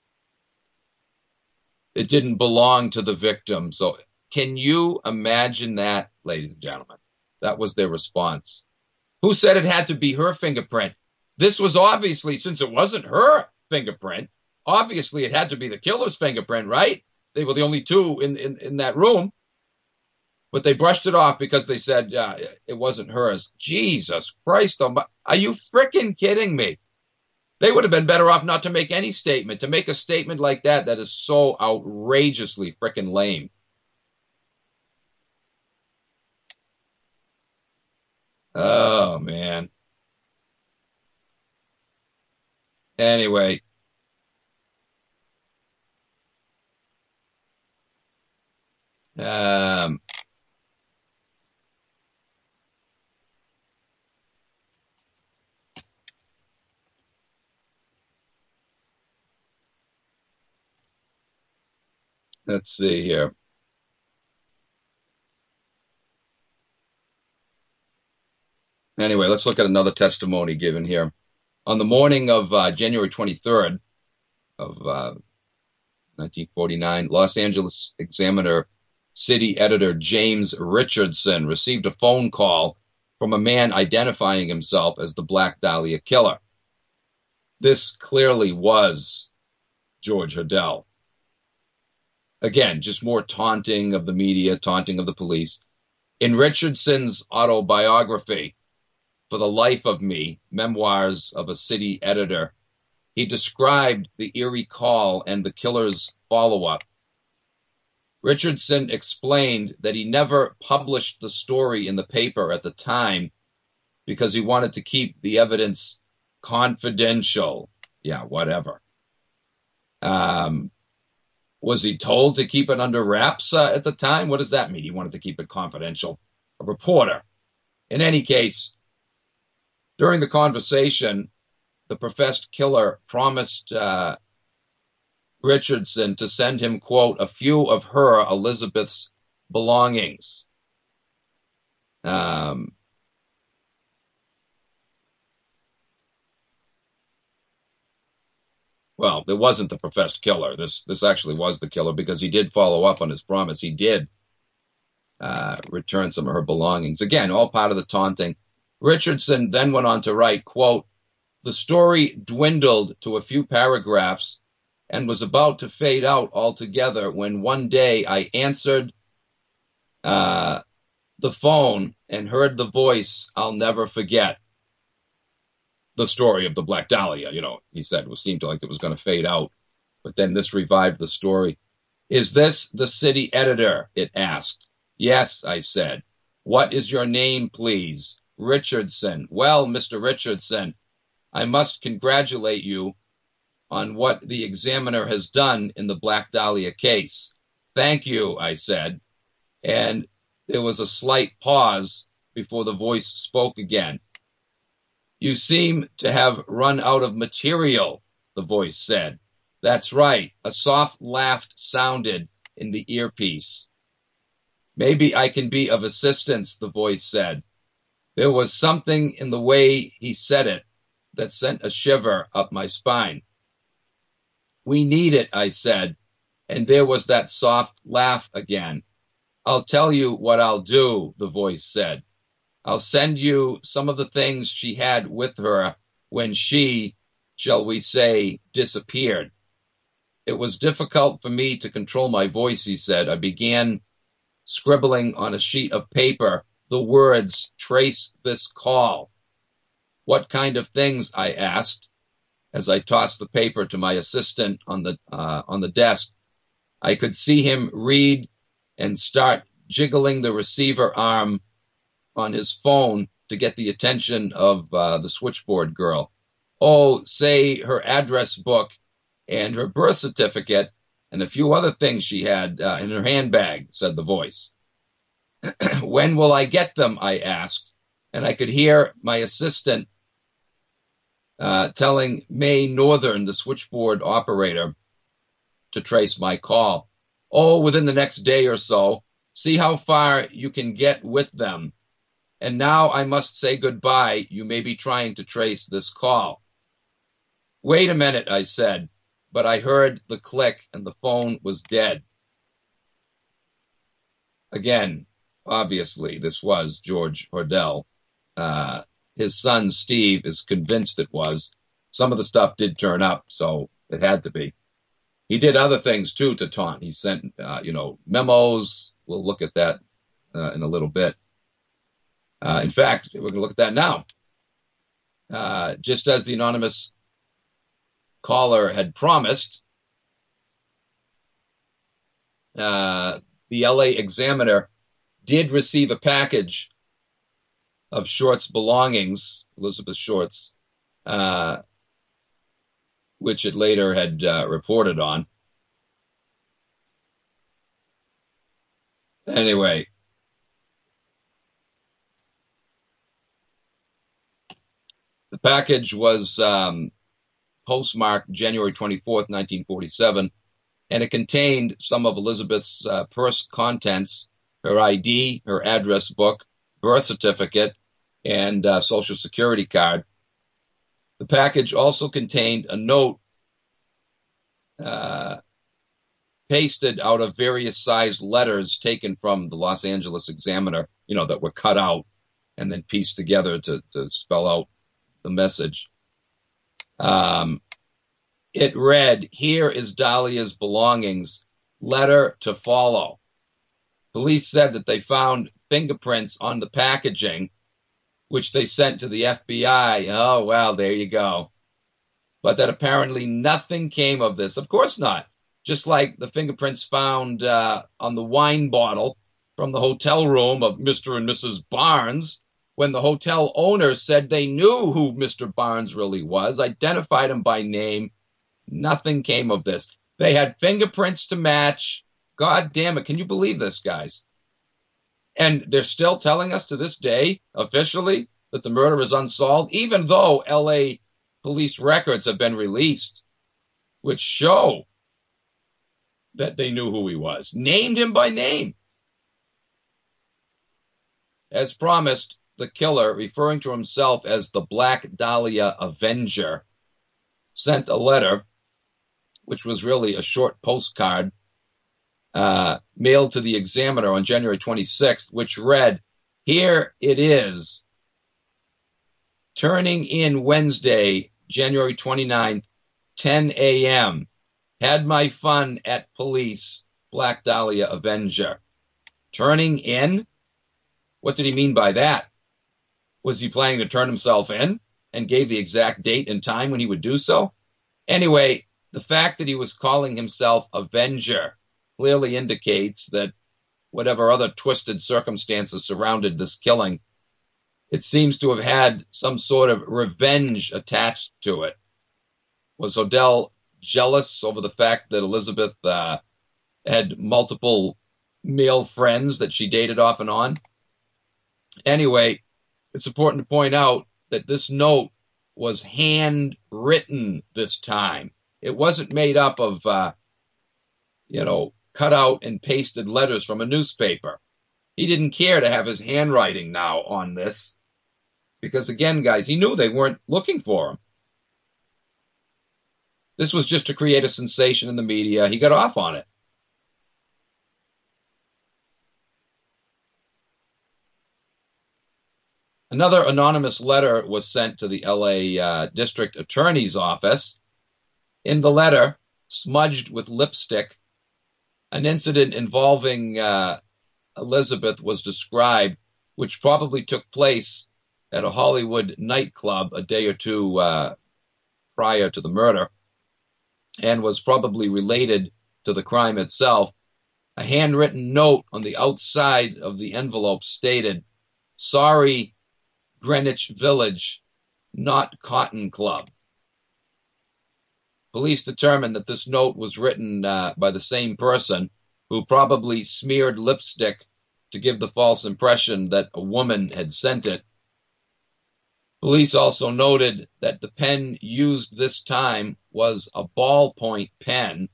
It didn't belong to the victim. So can you imagine that, ladies and gentlemen? That was their response. Who said it had to be her fingerprint? This was obviously, since it wasn't her fingerprint, obviously it had to be the killer's fingerprint, right? They were the only two in that room. But they brushed it off because they said it wasn't hers. Jesus Christ, are you freaking kidding me? They would have been better off not to make any statement. To make a statement like that is so outrageously freaking lame. Oh, man. Anyway. Let's see here. Anyway, let's look at another testimony given here. On the morning of January 23rd of 1949, Los Angeles Examiner city editor James Richardson received a phone call from a man identifying himself as the Black Dahlia killer. This clearly was George Hodel. Again, just more taunting of the media, taunting of the police. In Richardson's autobiography, For the Life of Me, Memoirs of a City Editor, he described the eerie call and the killer's follow-up. Richardson explained that he never published the story in the paper at the time because he wanted to keep the evidence confidential. Yeah, whatever. Was he told to keep it under wraps at the time? What does that mean? He wanted to keep it confidential. A reporter. In any case, during the conversation, the professed killer promised Richardson to send him, quote, a few of her, Elizabeth's, belongings. Well, it wasn't the professed killer. This actually was the killer, because he did follow up on his promise. He did return some of her belongings. Again, all part of the taunting. Richardson then went on to write, quote, the story dwindled to a few paragraphs and was about to fade out altogether when one day I answered the phone and heard the voice I'll never forget. The story of the Black Dahlia, he said, seemed like it was going to fade out. But then this revived the story. Is this the city editor? It asked. Yes, I said. What is your name, please? Richardson. Well, Mr. Richardson, I must congratulate you on what the Examiner has done in the Black Dahlia case. Thank you, I said. And there was a slight pause before the voice spoke again. You seem to have run out of material, the voice said. That's right. A soft laugh sounded in the earpiece. Maybe I can be of assistance, the voice said. There was something in the way he said it that sent a shiver up my spine. We need it, I said, and there was that soft laugh again. I'll tell you what I'll do, the voice said. I'll send you some of the things she had with her when she, shall we say, disappeared. It was difficult for me to control my voice, he said. I began scribbling on a sheet of paper the words, trace this call. What kind of things? I asked as I tossed the paper to my assistant on the desk. I could see him read and start jiggling the receiver arm on his phone to get the attention of the switchboard girl. Oh, say her address book and her birth certificate and a few other things she had in her handbag, said the voice. When will I get them? I asked, and I could hear my assistant telling May Northern, the switchboard operator, to trace my call. Oh, within the next day or so. See how far you can get with them. And now I must say goodbye. You may be trying to trace this call. Wait a minute, I said, but I heard the click and the phone was dead. Again, obviously, this was George Hordell. His son, Steve, is convinced it was. Some of the stuff did turn up, so it had to be. He did other things, too, to taunt. He sent, memos. We'll look at that in a little bit. In fact, we're going to look at that now. Just as the anonymous caller had promised, the LA Examiner did receive a package of Short's belongings, Elizabeth Short's, which it later had reported on. Anyway, the package was postmarked January 24th, 1947, and it contained some of Elizabeth's purse contents, her ID, her address book, birth certificate, and Social Security card. The package also contained a note pasted out of various sized letters taken from the Los Angeles Examiner, that were cut out and then pieced together to spell out the message. It read, "Here is Dahlia's belongings. Letter to follow." Police said that they found fingerprints on the packaging, which they sent to the FBI. Oh, well, there you go. But that apparently nothing came of this. Of course not. Just like the fingerprints found on the wine bottle from the hotel room of Mr. and Mrs. Barnes, when the hotel owner said they knew who Mr. Barnes really was, identified him by name. Nothing came of this. They had fingerprints to match. God damn it. Can you believe this, guys? And they're still telling us to this day, officially, that the murder is unsolved, even though LA police records have been released, which show that they knew who he was. Named him by name. As promised, the killer, referring to himself as the Black Dahlia Avenger, sent a letter, which was really a short postcard, mailed to the Examiner on January 26th, which read, "Here it is. Turning in Wednesday, January 29th, 10 a.m. Had my fun at police, Black Dahlia Avenger." Turning in? What did he mean by that? Was he planning to turn himself in and gave the exact date and time when he would do so? Anyway, the fact that he was calling himself Avenger clearly indicates that whatever other twisted circumstances surrounded this killing, it seems to have had some sort of revenge attached to it. Was Hodel jealous over the fact that Elizabeth had multiple male friends that she dated off and on? Anyway, it's important to point out that this note was handwritten this time. It wasn't made up of, cut out and pasted letters from a newspaper. He didn't care to have his handwriting now on this because, again, guys, he knew they weren't looking for him. This was just to create a sensation in the media. He got off on it. Another anonymous letter was sent to the LA District Attorney's Office. In the letter, smudged with lipstick, an incident involving Elizabeth was described, which probably took place at a Hollywood nightclub a day or two prior to the murder, and was probably related to the crime itself. A handwritten note on the outside of the envelope stated, "Sorry, Greenwich Village, not Cotton Club." Police determined that this note was written by the same person who probably smeared lipstick to give the false impression that a woman had sent it. Police also noted that the pen used this time was a ballpoint pen,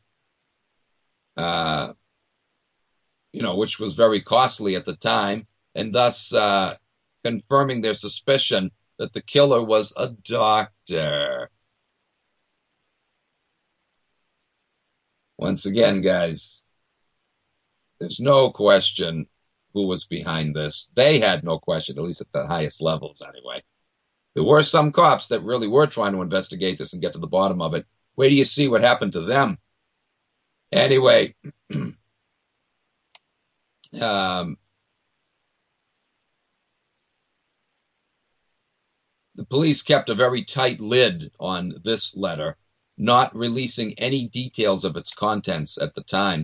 which was very costly at the time, and thus confirming their suspicion that the killer was a doctor. Once again, guys, there's no question who was behind this. They had no question, at least at the highest levels anyway. There were some cops that really were trying to investigate this and get to the bottom of it. Wait till you see what happened to them. Anyway, the police kept a very tight lid on this letter, not releasing any details of its contents at the time.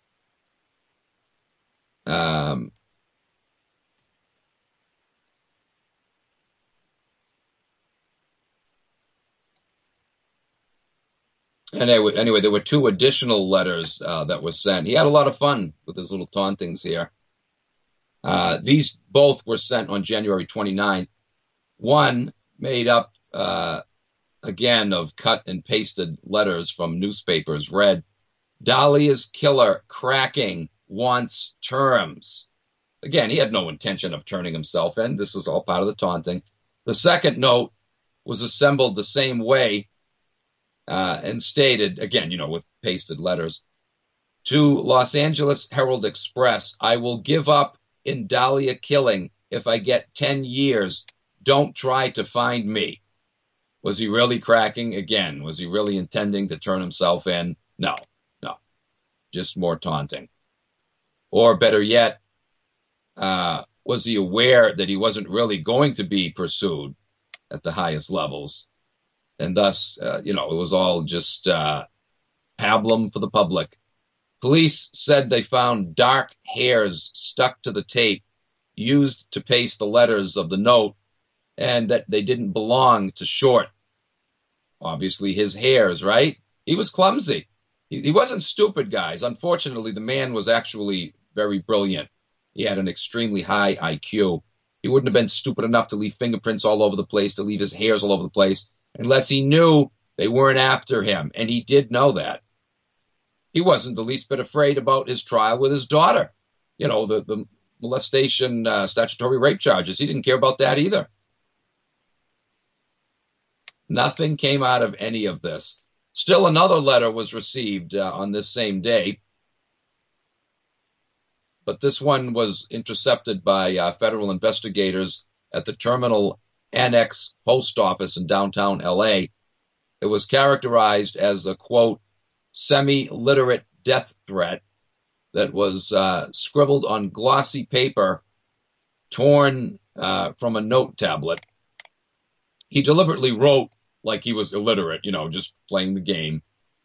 Anyway, there were two additional letters that were sent. He had a lot of fun with his little tauntings here. These both were sent on January 29th. One made up, again, of cut and pasted letters from newspapers read, "Dahlia's killer cracking, wants terms." Again, he had no intention of turning himself in. This was all part of the taunting. The second note was assembled the same way and stated, again, with pasted letters, "To Los Angeles Herald Express, I will give up in Dahlia killing if I get 10 years. Don't try to find me." Was he really cracking? Again, was he really intending to turn himself in? No. Just more taunting. Or better yet, was he aware that he wasn't really going to be pursued at the highest levels? And thus, it was all just pablum for the public. Police said they found dark hairs stuck to the tape used to paste the letters of the note, and that they didn't belong to Short. Obviously his hairs, right? He was clumsy. He wasn't stupid, guys. Unfortunately, the man was actually very brilliant. He had an extremely high IQ. He wouldn't have been stupid enough to leave fingerprints all over the place, to leave his hairs all over the place, unless he knew they weren't after him, and he did know that. he wasn't the least bit afraid about his trial with his daughter. You know, the molestation, statutory rape charges. He didn't care about that either. Nothing came out of any of this. Still another letter was received on this same day, but this one was intercepted by federal investigators at the Terminal Annex Post Office in downtown L.A. It was characterized as a, quote, semi-literate death threat that was scribbled on glossy paper torn from a note tablet. He deliberately wrote like he was illiterate, you know, just playing the game.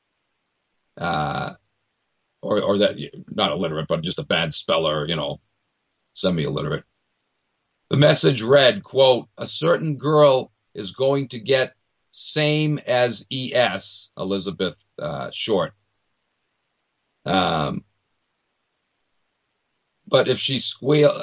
Or that, not illiterate, but just a bad speller, you know, semi-illiterate. The message read, quote, a certain girl is going to get same as ES, Elizabeth Short. But if she it's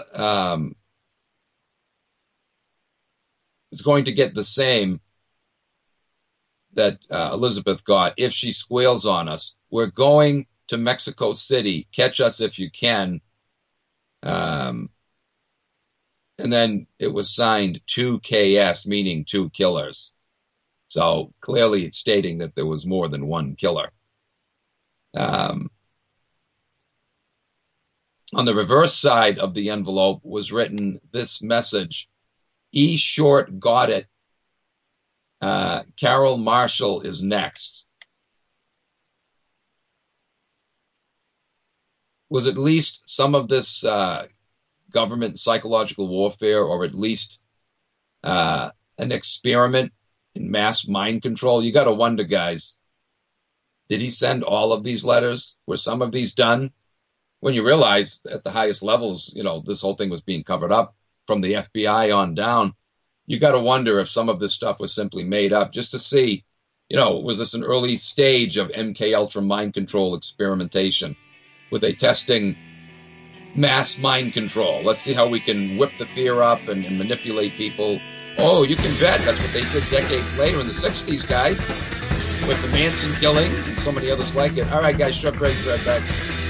going to get the same that Elizabeth got if she squeals on us. We're going to Mexico City. Catch us if you can. And then it was signed 2KS, meaning 2 killers. So clearly it's stating that there was more than one killer. On the reverse side of the envelope was written this message: E. Short got it. Carol Marshall is next. Was at least some of this government psychological warfare, or at least an experiment in mass mind control? You got to wonder, guys, did he send all of these letters? Were some of these done? When you realize at the highest levels, you know, this whole thing was being covered up from the FBI on down, you got to wonder if some of this stuff was simply made up just to see, you know, was this an early stage of MK Ultra mind control experimentation? Were they testing mass mind control? Let's see how we can whip the fear up and manipulate people. Oh, you can bet that's what they did decades later in the 60s, guys, with the Manson killings and so many others like it. All right, guys, short break, right back.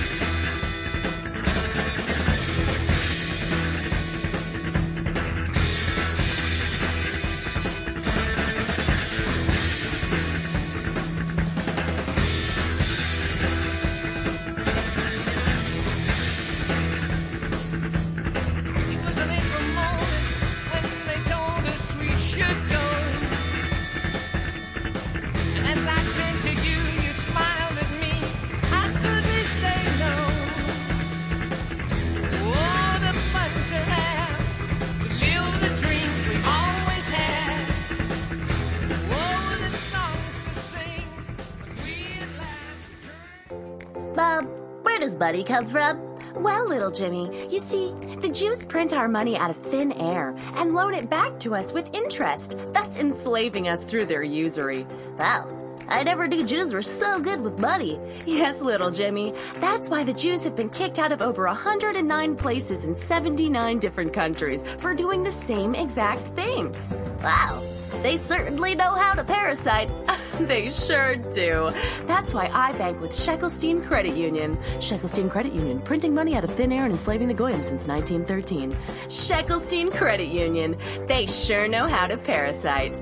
Buddy come from? Well, little Jimmy, you see, the Jews print our money out of thin air and loan it back to us with interest, thus enslaving us through their usury. Wow, I never knew Jews were so good with money. Yes, little Jimmy, that's why the Jews have been kicked out of over 109 places in 79 different countries for doing the same exact thing. Wow. They certainly know how to parasite. They sure do. That's why I bank with Sheckelstein Credit Union. Sheckelstein Credit Union, printing money out of thin air and enslaving the Goyim since 1913. Sheckelstein Credit Union. They sure know how to parasite.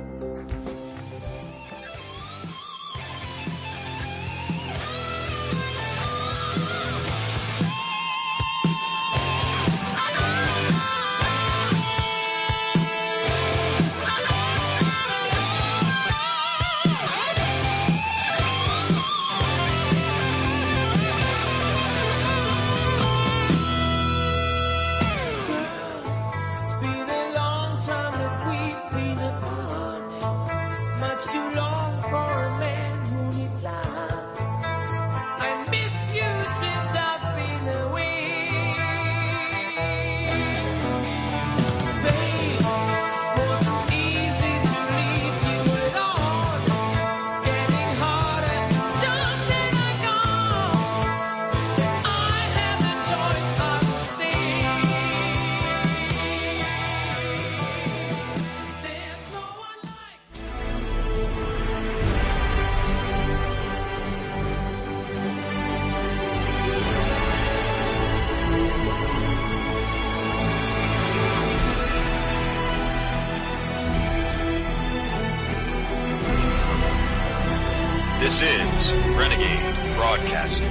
This is Renegade Broadcasting.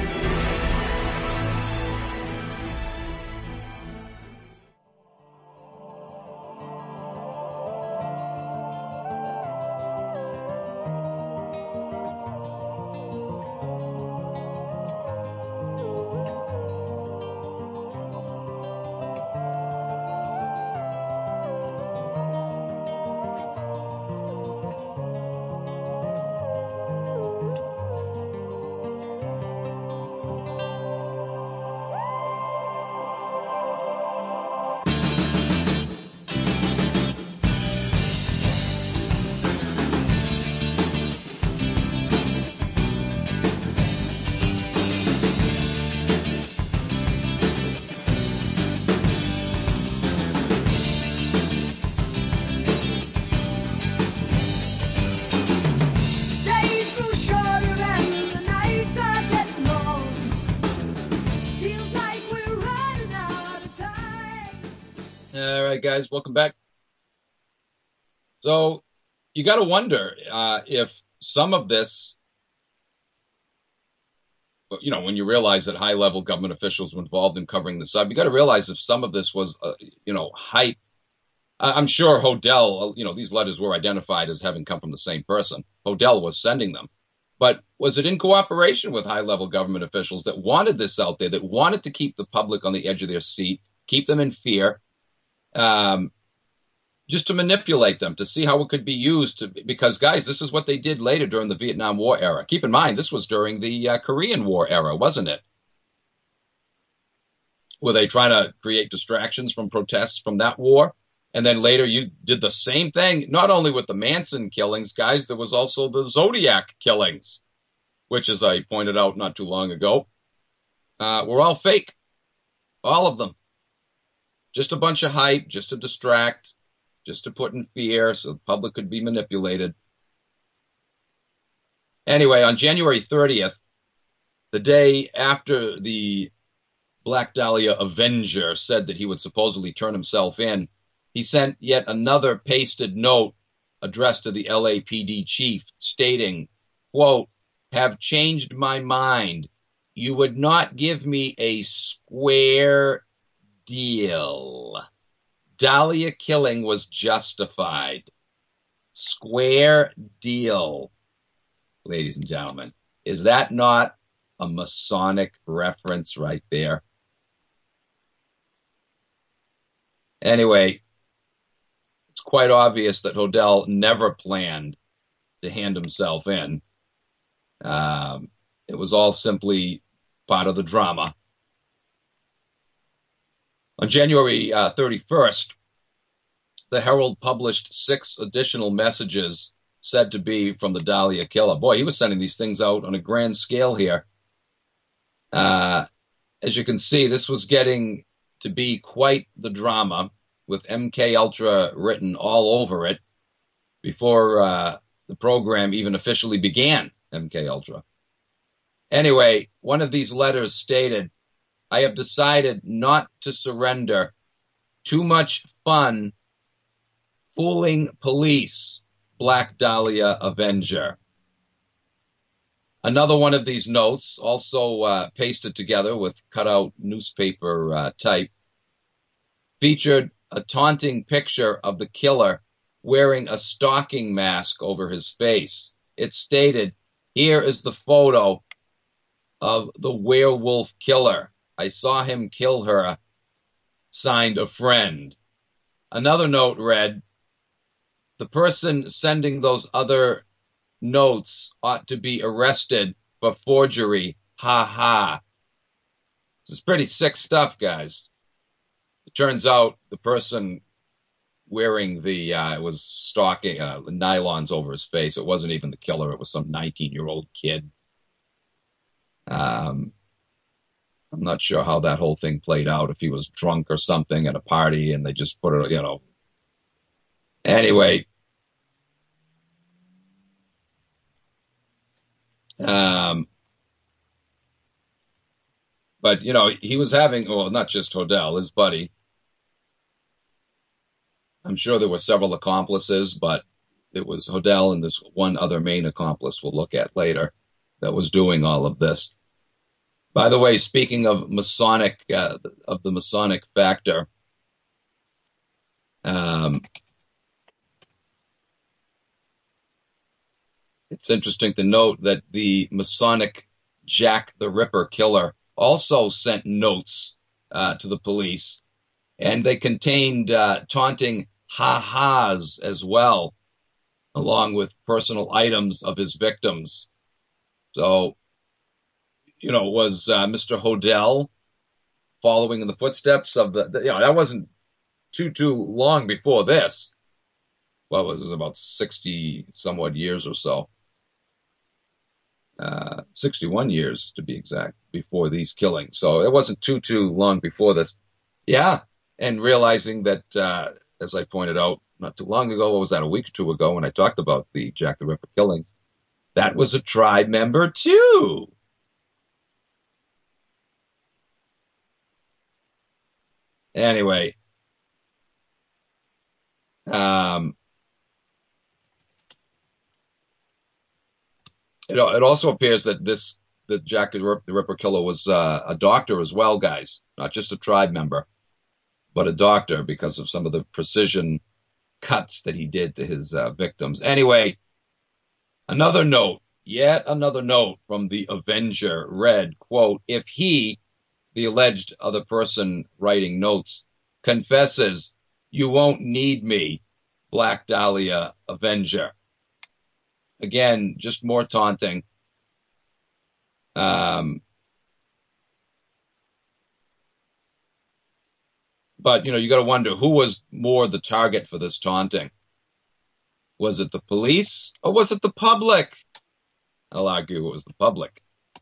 All right, guys, welcome back. So you got to wonder if some of this, you know, when you realize that high-level government officials were involved in covering this up, you got to realize if some of this was, hype. I'm sure Hodel, these letters were identified as having come from the same person. Hodel was sending them. But was it in cooperation with high-level government officials that wanted this out there, that wanted to keep the public on the edge of their seat, keep them in fear, just to manipulate them, to see how it could be used? Because, guys, this is what they did later during the Vietnam War era. Keep in mind, this was during the Korean War era, wasn't it? Were they trying to create distractions from protests from that war? And then later you did the same thing, not only with the Manson killings, guys, there was also the Zodiac killings, which, as I pointed out not too long ago, were all fake. All of them. Just a bunch of hype, just to distract, just to put in fear so the public could be manipulated. Anyway, on January 30th, the day after the Black Dahlia Avenger said that he would supposedly turn himself in, he sent yet another pasted note addressed to the LAPD chief stating, quote, "Have changed my mind. You would not give me a square deal. Dahlia killing was justified." Square deal, ladies and gentlemen. Is that not a Masonic reference right there? Anyway, it's quite obvious that Hodel never planned to hand himself in. It was all simply part of the drama. On January 31st, the Herald published 6 additional messages said to be from the Dahlia killer. Boy, he was sending these things out on a grand scale here. As you can see, this was getting to be quite the drama, with MK Ultra written all over it before the program even officially began, MK Ultra. Anyway, one of these letters stated, "I have decided not to surrender. Too much fun fooling police. Black Dahlia Avenger." Another one of these notes, also pasted together with cutout newspaper type, featured a taunting picture of the killer wearing a stocking mask over his face. It stated, "Here is the photo of the werewolf killer. I saw him kill her. Signed, a friend." Another note read, "The person sending those other notes ought to be arrested for forgery. Ha ha." This is pretty sick stuff, guys. It turns out the person wearing the, it was stocking, nylons over his face. It wasn't even the killer. It was some 19-year-old kid. I'm not sure how that whole thing played out, if he was drunk or something at a party and they just put it, Anyway, but, he was having, well, not just Hodel, his buddy. I'm sure there were several accomplices, but it was Hodel and this one other main accomplice we'll look at later. that was doing all of this. By the way, speaking of Masonic, of the Masonic factor, it's interesting to note that the Masonic Jack the Ripper killer also sent notes to the police, and they contained taunting ha-has as well, along with personal items of his victims. So, was Mr. Hodel following in the footsteps of that wasn't too long before this. Well, it was about 60 somewhat years or so. 61 years to be exact before these killings. So it wasn't too long before this. Yeah. And realizing that, as I pointed out not too long ago, what was that, a week or two ago, when I talked about the Jack the Ripper killings, that was a tribe member too. Anyway, it also appears that the Jack the Ripper killer was a doctor as well, guys, not just a tribe member, but a doctor, because of some of the precision cuts that he did to his victims. Anyway, yet another note from the Avenger read, quote, "If he," the alleged other person writing notes, "confesses, you won't need me, Black Dahlia Avenger." Again, just more taunting. But, you got to wonder, who was more the target for this taunting? Was it the police or was it the public? I'll argue it was the public.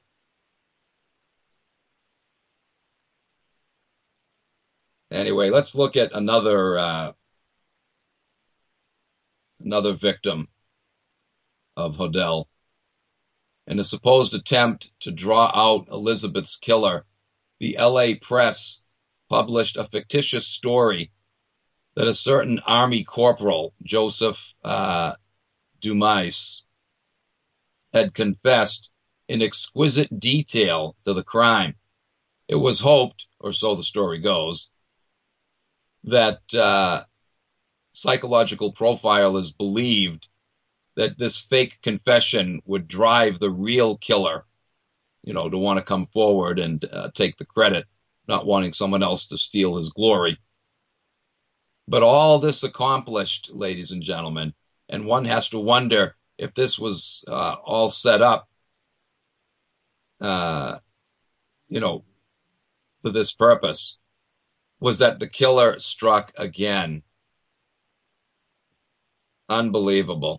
Anyway, let's look at another victim of Hodel. In a supposed attempt to draw out Elizabeth's killer, the LA Press published a fictitious story that a certain Army corporal, Joseph Dumas, had confessed in exquisite detail to the crime. It was hoped, or so the story goes, that psychological profilers believed that this fake confession would drive the real killer, to want to come forward and take the credit, not wanting someone else to steal his glory. But all this accomplished, ladies and gentlemen, and one has to wonder if this was all set up, for this purpose, was that the killer struck again. Unbelievable.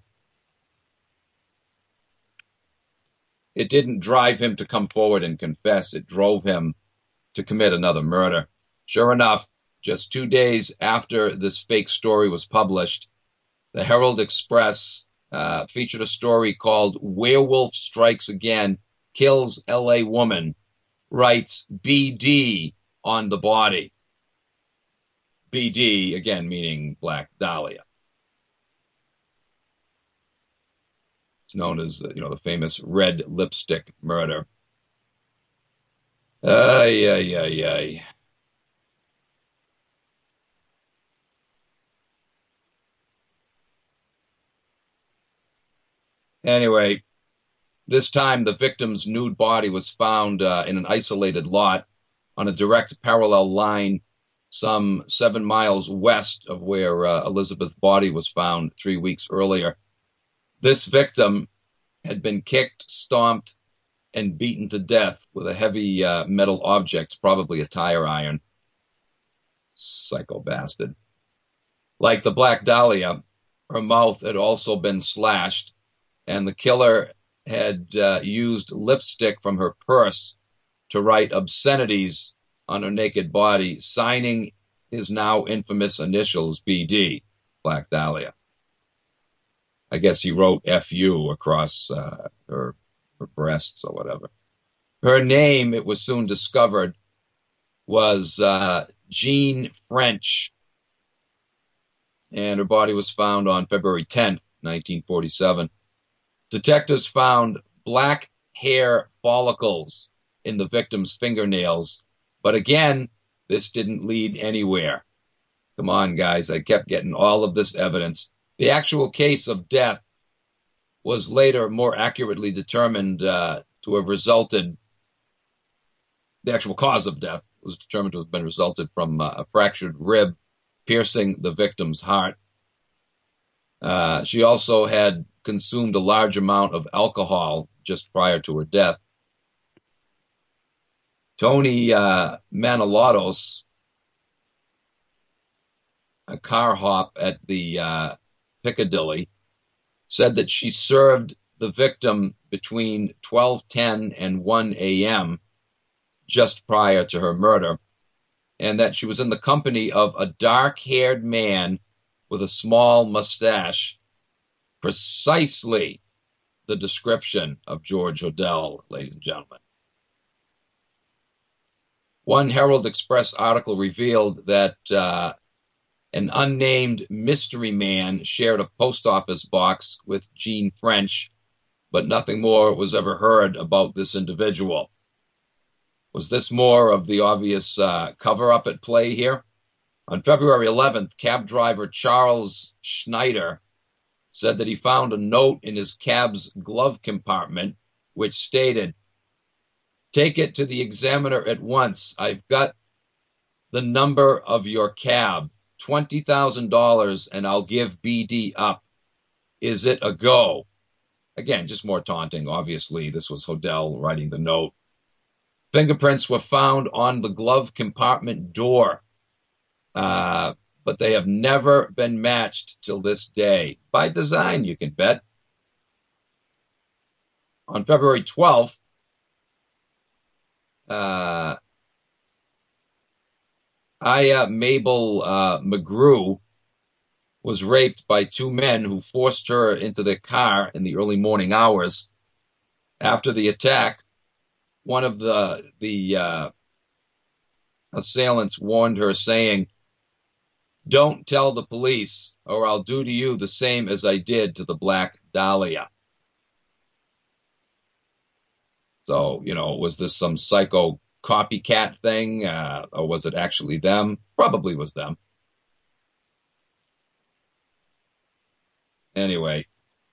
It didn't drive him to come forward and confess. It drove him to commit another murder. Sure enough, just 2 days after this fake story was published, the Herald Express featured a story called "Werewolf Strikes Again, Kills L.A. Woman," writes BD on the body. BD, again, meaning Black Dahlia. It's known as, the famous red lipstick murder. Ay. Anyway, this time the victim's nude body was found in an isolated lot on a direct parallel line some 7 miles west of where Elizabeth's body was found 3 weeks earlier. This victim had been kicked, stomped, and beaten to death with a heavy metal object, probably a tire iron. Psycho bastard. Like the Black Dahlia, her mouth had also been slashed, and the killer had used lipstick from her purse to write obscenities on her naked body, signing his now infamous initials, BD, Black Dahlia. I guess he wrote FU across her breasts or whatever. Her name, it was soon discovered, was Jean French, and her body was found on February 10th, 1947. Detectives found black hair follicles in the victim's fingernails. But again, this didn't lead anywhere. Come on, guys. I kept getting all of this evidence. The actual case of death was later more accurately determined to have resulted, the actual cause of death was determined to have been resulted from a fractured rib piercing the victim's heart. She also had consumed a large amount of alcohol just prior to her death. Tony Manilatos, a car hop at the Piccadilly, said that she served the victim between 12:10 and 1 a.m. just prior to her murder, and that she was in the company of a dark-haired man with a small mustache, precisely the description of George Hodel, ladies and gentlemen. One Herald Express article revealed that an unnamed mystery man shared a post office box with Jean French, but nothing more was ever heard about this individual. Was this more of the obvious cover-up at play here? On February 11th, cab driver Charles Schneider said that he found a note in his cab's glove compartment which stated, "Take it to the Examiner at once. I've got the number of your cab. $20,000 and I'll give BD up. Is it a go?" Again, just more taunting. Obviously, this was Hodel writing the note. Fingerprints were found on the glove compartment door, but they have never been matched till this day. By design, you can bet. On February 12th, Aya Mabel McGrew was raped by two men who forced her into their car in the early morning hours. After the attack, one of the assailants warned her, saying, "Don't tell the police, or I'll do to you the same as I did to the Black Dahlia." So, was this some psycho copycat thing, or was it actually them? Probably was them. Anyway.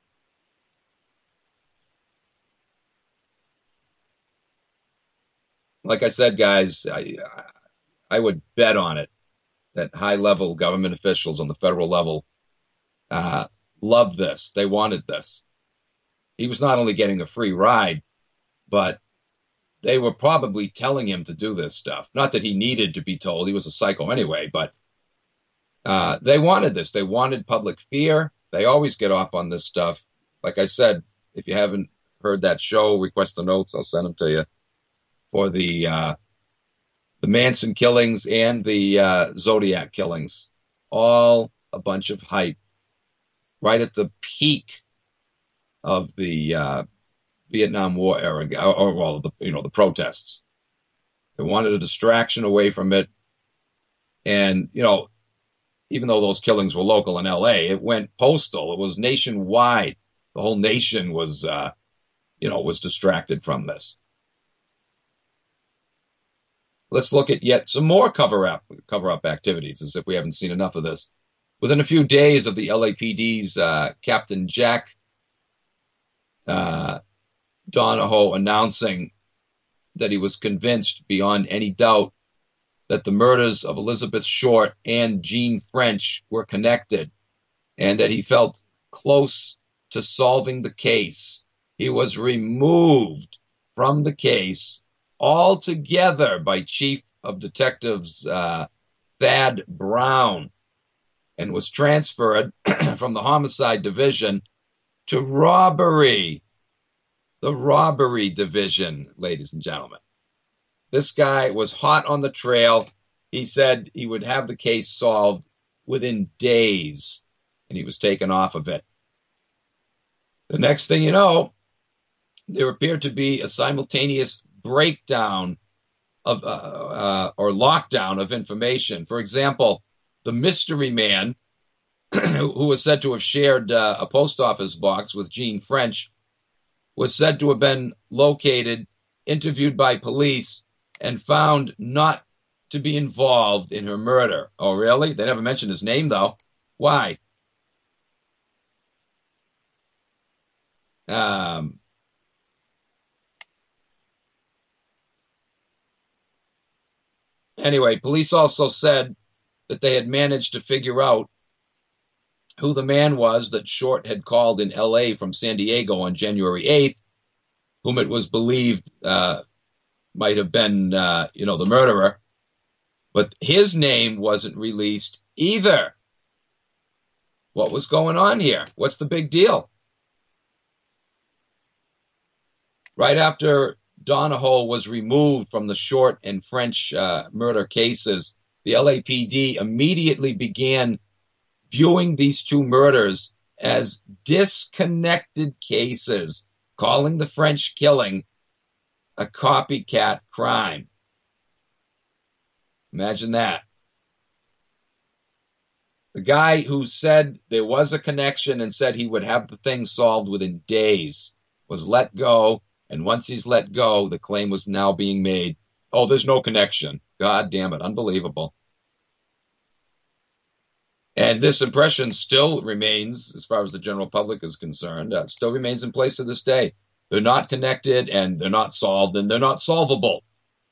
Like I said, guys, I would bet on it that high-level government officials on the federal level loved this. They wanted this. He was not only getting a free ride, but they were probably telling him to do this stuff. Not that he needed to be told. He was a psycho anyway, but they wanted this. They wanted public fear. They always get off on this stuff. Like I said, if you haven't heard that show, request the notes. I'll send them to you. For the Manson killings and the Zodiac killings. All a bunch of hype. Right at the peak of the Vietnam War era, or the protests. They wanted a distraction away from it. And, even though those killings were local in LA, it went postal. It was nationwide. The whole nation was, was distracted from this. Let's look at yet some more cover-up activities, as if we haven't seen enough of this. Within a few days of the LAPD's Captain Jack Donahoe announcing that he was convinced beyond any doubt that the murders of Elizabeth Short and Jean French were connected, and that he felt close to solving the case, he was removed from the case altogether by Chief of Detectives Thad Brown, and was transferred from the Homicide Division to Robbery. The Robbery Division, ladies and gentlemen. This guy was hot on the trail. He said he would have the case solved within days, and he was taken off of it. The next thing you know, there appeared to be a simultaneous breakdown of or lockdown of information. For example, the mystery man who was said to have shared a post office box with Jean French was said to have been located, interviewed by police, and found not to be involved in her murder. Oh, really? They never mentioned his name, though. Why? Anyway, police also said that they had managed to figure out who the man was that Short had called in L.A. from San Diego on January 8th, whom it was believed might have been, the murderer. But his name wasn't released either. What was going on here? What's the big deal? Right after Donahoe was removed from the Short and French murder cases, the LAPD immediately began viewing these two murders as disconnected cases, calling the French killing a copycat crime. Imagine that. The guy who said there was a connection and said he would have the thing solved within days was let go. And once he's let go, the claim was now being made, oh, there's no connection. God damn it. Unbelievable. And this impression still remains, as far as the general public is concerned, still remains in place to this day. They're not connected, and they're not solved, and they're not solvable.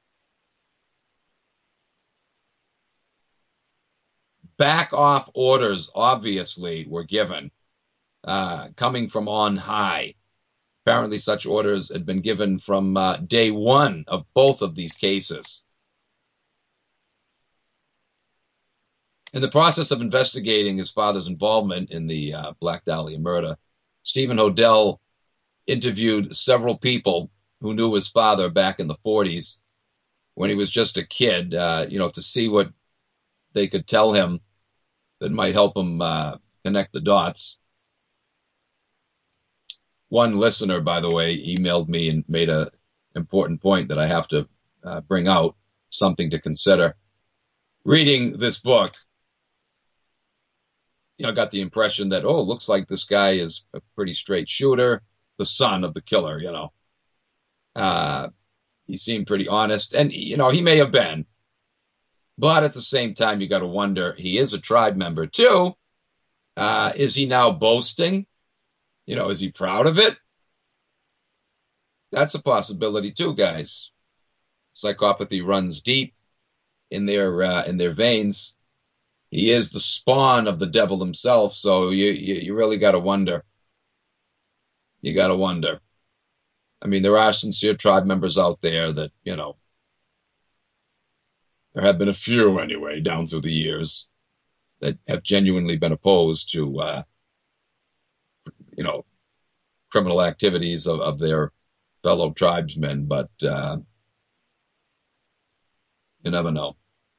Back off orders, obviously, were given, coming from on high. Apparently, such orders had been given from day one of both of these cases. In the process of investigating his father's involvement in the Black Dahlia murder, Stephen Hodel interviewed several people who knew his father back in the 40s when he was just a kid, to see what they could tell him that might help him connect the dots. One listener, by the way, emailed me and made an important point that I have to bring out, something to consider. Reading this book, I got the impression that, looks like this guy is a pretty straight shooter, the son of the killer, He seemed pretty honest, and, he may have been. But at the same time, you got to wonder, he is a tribe member too. Is he now boasting? Is he proud of it? That's a possibility too, guys. Psychopathy runs deep in their veins. He is the spawn of the devil himself, so you really got to wonder. You got to wonder. I mean, there are sincere tribe members out there that, there have been a few anyway down through the years that have genuinely been opposed to, criminal activities of their fellow tribesmen, but you never know.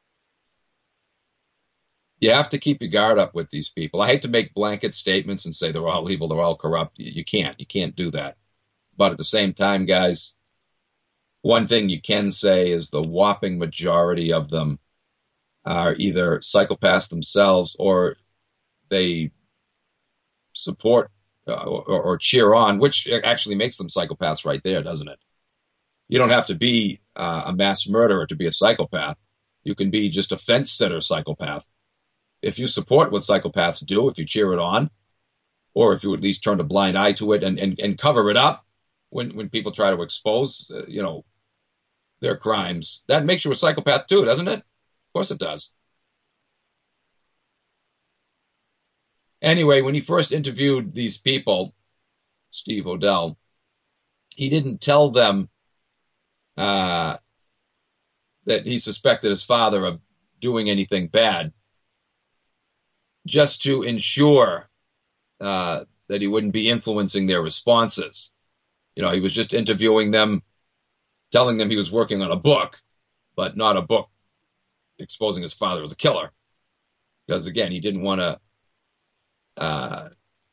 You have to keep your guard up with these people. I hate to make blanket statements and say they're all evil, they're all corrupt. You can't do that. But at the same time, guys, one thing you can say is the whopping majority of them are either psychopaths themselves or they support or cheer on, which actually makes them psychopaths right there, doesn't it? You don't have to be a mass murderer to be a psychopath. You can be just a fence sitter psychopath. If you support what psychopaths do, if you cheer it on, or if you at least turn a blind eye to it and cover it up when people try to expose, their crimes, that makes you a psychopath too, doesn't it? Of course it does. Anyway, when he first interviewed these people, Steve Hodel, he didn't tell them that he suspected his father of doing anything bad, just to ensure that he wouldn't be influencing their responses. He was just interviewing them, telling them he was working on a book, but not a book exposing his father as a killer. Because, again, he didn't want to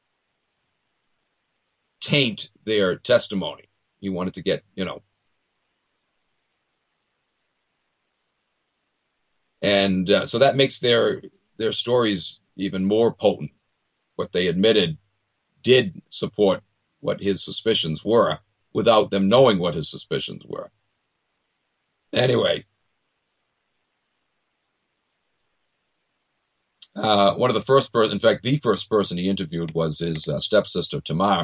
taint their testimony. He wanted to get, And so that makes their stories even more potent. What they admitted did support what his suspicions were without them knowing what his suspicions were. Anyway, one of the first person, in fact, the first person he interviewed was his stepsister, Tamar,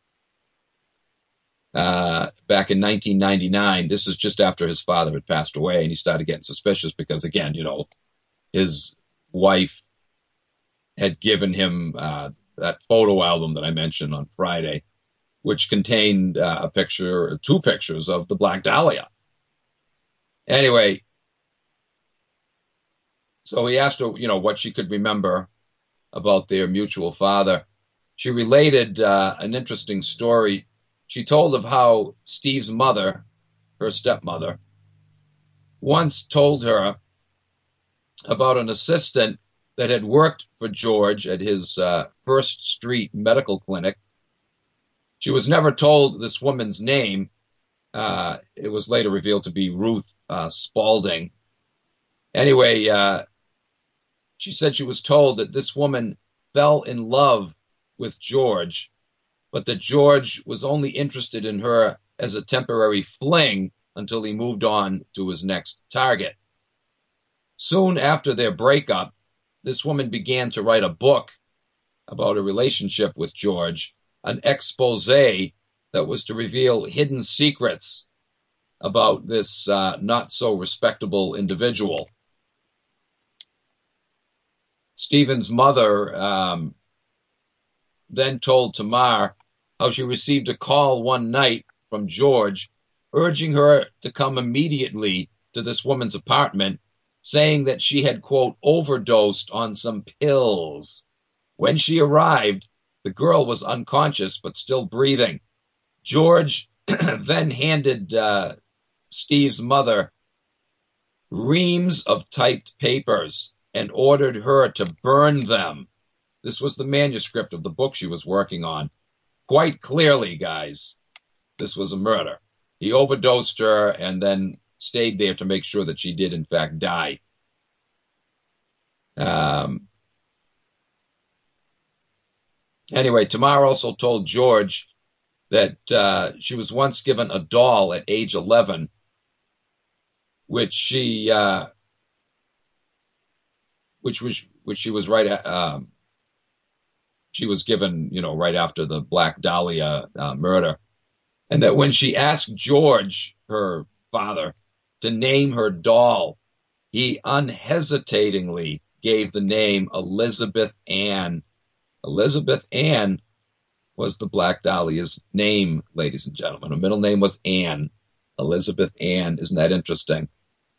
back in 1999. This is just after his father had passed away, and he started getting suspicious because, again, his wife had given him that photo album that I mentioned on Friday, which contained two pictures of the Black Dahlia. Anyway, so he asked her, what she could remember about their mutual father. She related an interesting story. She told of how Steve's mother, her stepmother, once told her about an assistant that had worked for George at his First Street medical clinic. She was never told this woman's name. It was later revealed to be Ruth Spalding. Anyway, she said she was told that this woman fell in love with George, but that George was only interested in her as a temporary fling until he moved on to his next target. Soon after their breakup, this woman began to write a book about a relationship with George, an expose that was to reveal hidden secrets about this not so respectable individual. Stephen's mother then told Tamar how she received a call one night from George urging her to come immediately to this woman's apartment, saying that she had, quote, overdosed on some pills. When she arrived, the girl was unconscious but still breathing. George then handed Steve's mother reams of typed papers and ordered her to burn them. This was the manuscript of the book she was working on. Quite clearly, guys, this was a murder. He overdosed her and then stayed there to make sure that she did, in fact, die. Anyway, Tamar also told George that she was once given a doll at age 11, which she was right. She was given, right after the Black Dahlia murder, and that when she asked George, her father, to name her doll, he unhesitatingly gave the name Elizabeth Ann. Elizabeth Ann was the Black Dahlia's name, ladies and gentlemen. Her middle name was Ann. Elizabeth Ann. Isn't that interesting?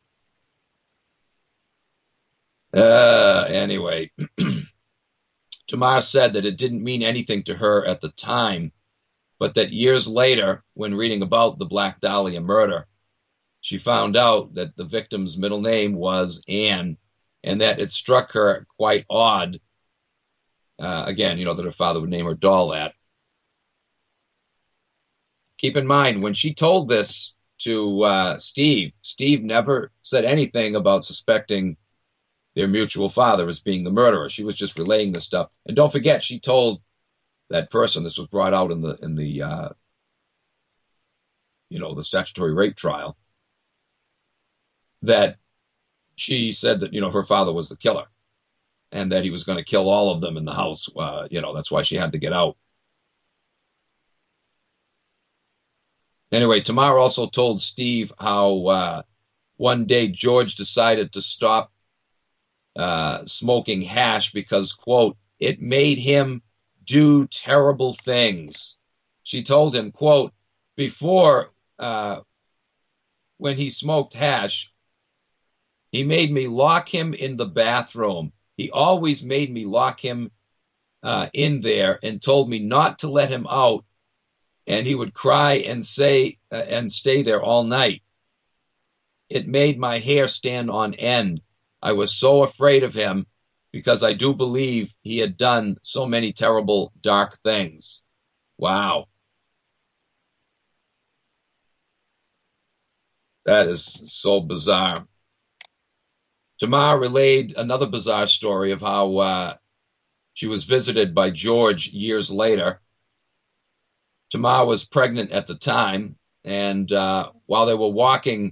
Anyway, Tamar said that it didn't mean anything to her at the time, but that years later, when reading about the Black Dahlia murder, she found out that the victim's middle name was Ann, and that it struck her quite odd, again, that her father would name her doll that. Keep in mind, when she told this to Steve never said anything about suspecting their mutual father as being the murderer. She was just relaying this stuff. And don't forget, she told that person, this was brought out in the statutory rape trial, that she said that, her father was the killer and that he was going to kill all of them in the house. That's why she had to get out. Anyway, Tamar also told Steve how one day George decided to stop smoking hash because, quote, it made him do terrible things. She told him, quote, before, when he smoked hash, he made me lock him in the bathroom. He always made me lock him in there and told me not to let him out. And he would cry and say and stay there all night. It made my hair stand on end. I was so afraid of him because I do believe he had done so many terrible, dark things. Wow. That is so bizarre. Tamar relayed another bizarre story of how she was visited by George years later. Tamar was pregnant at the time, and while they were walking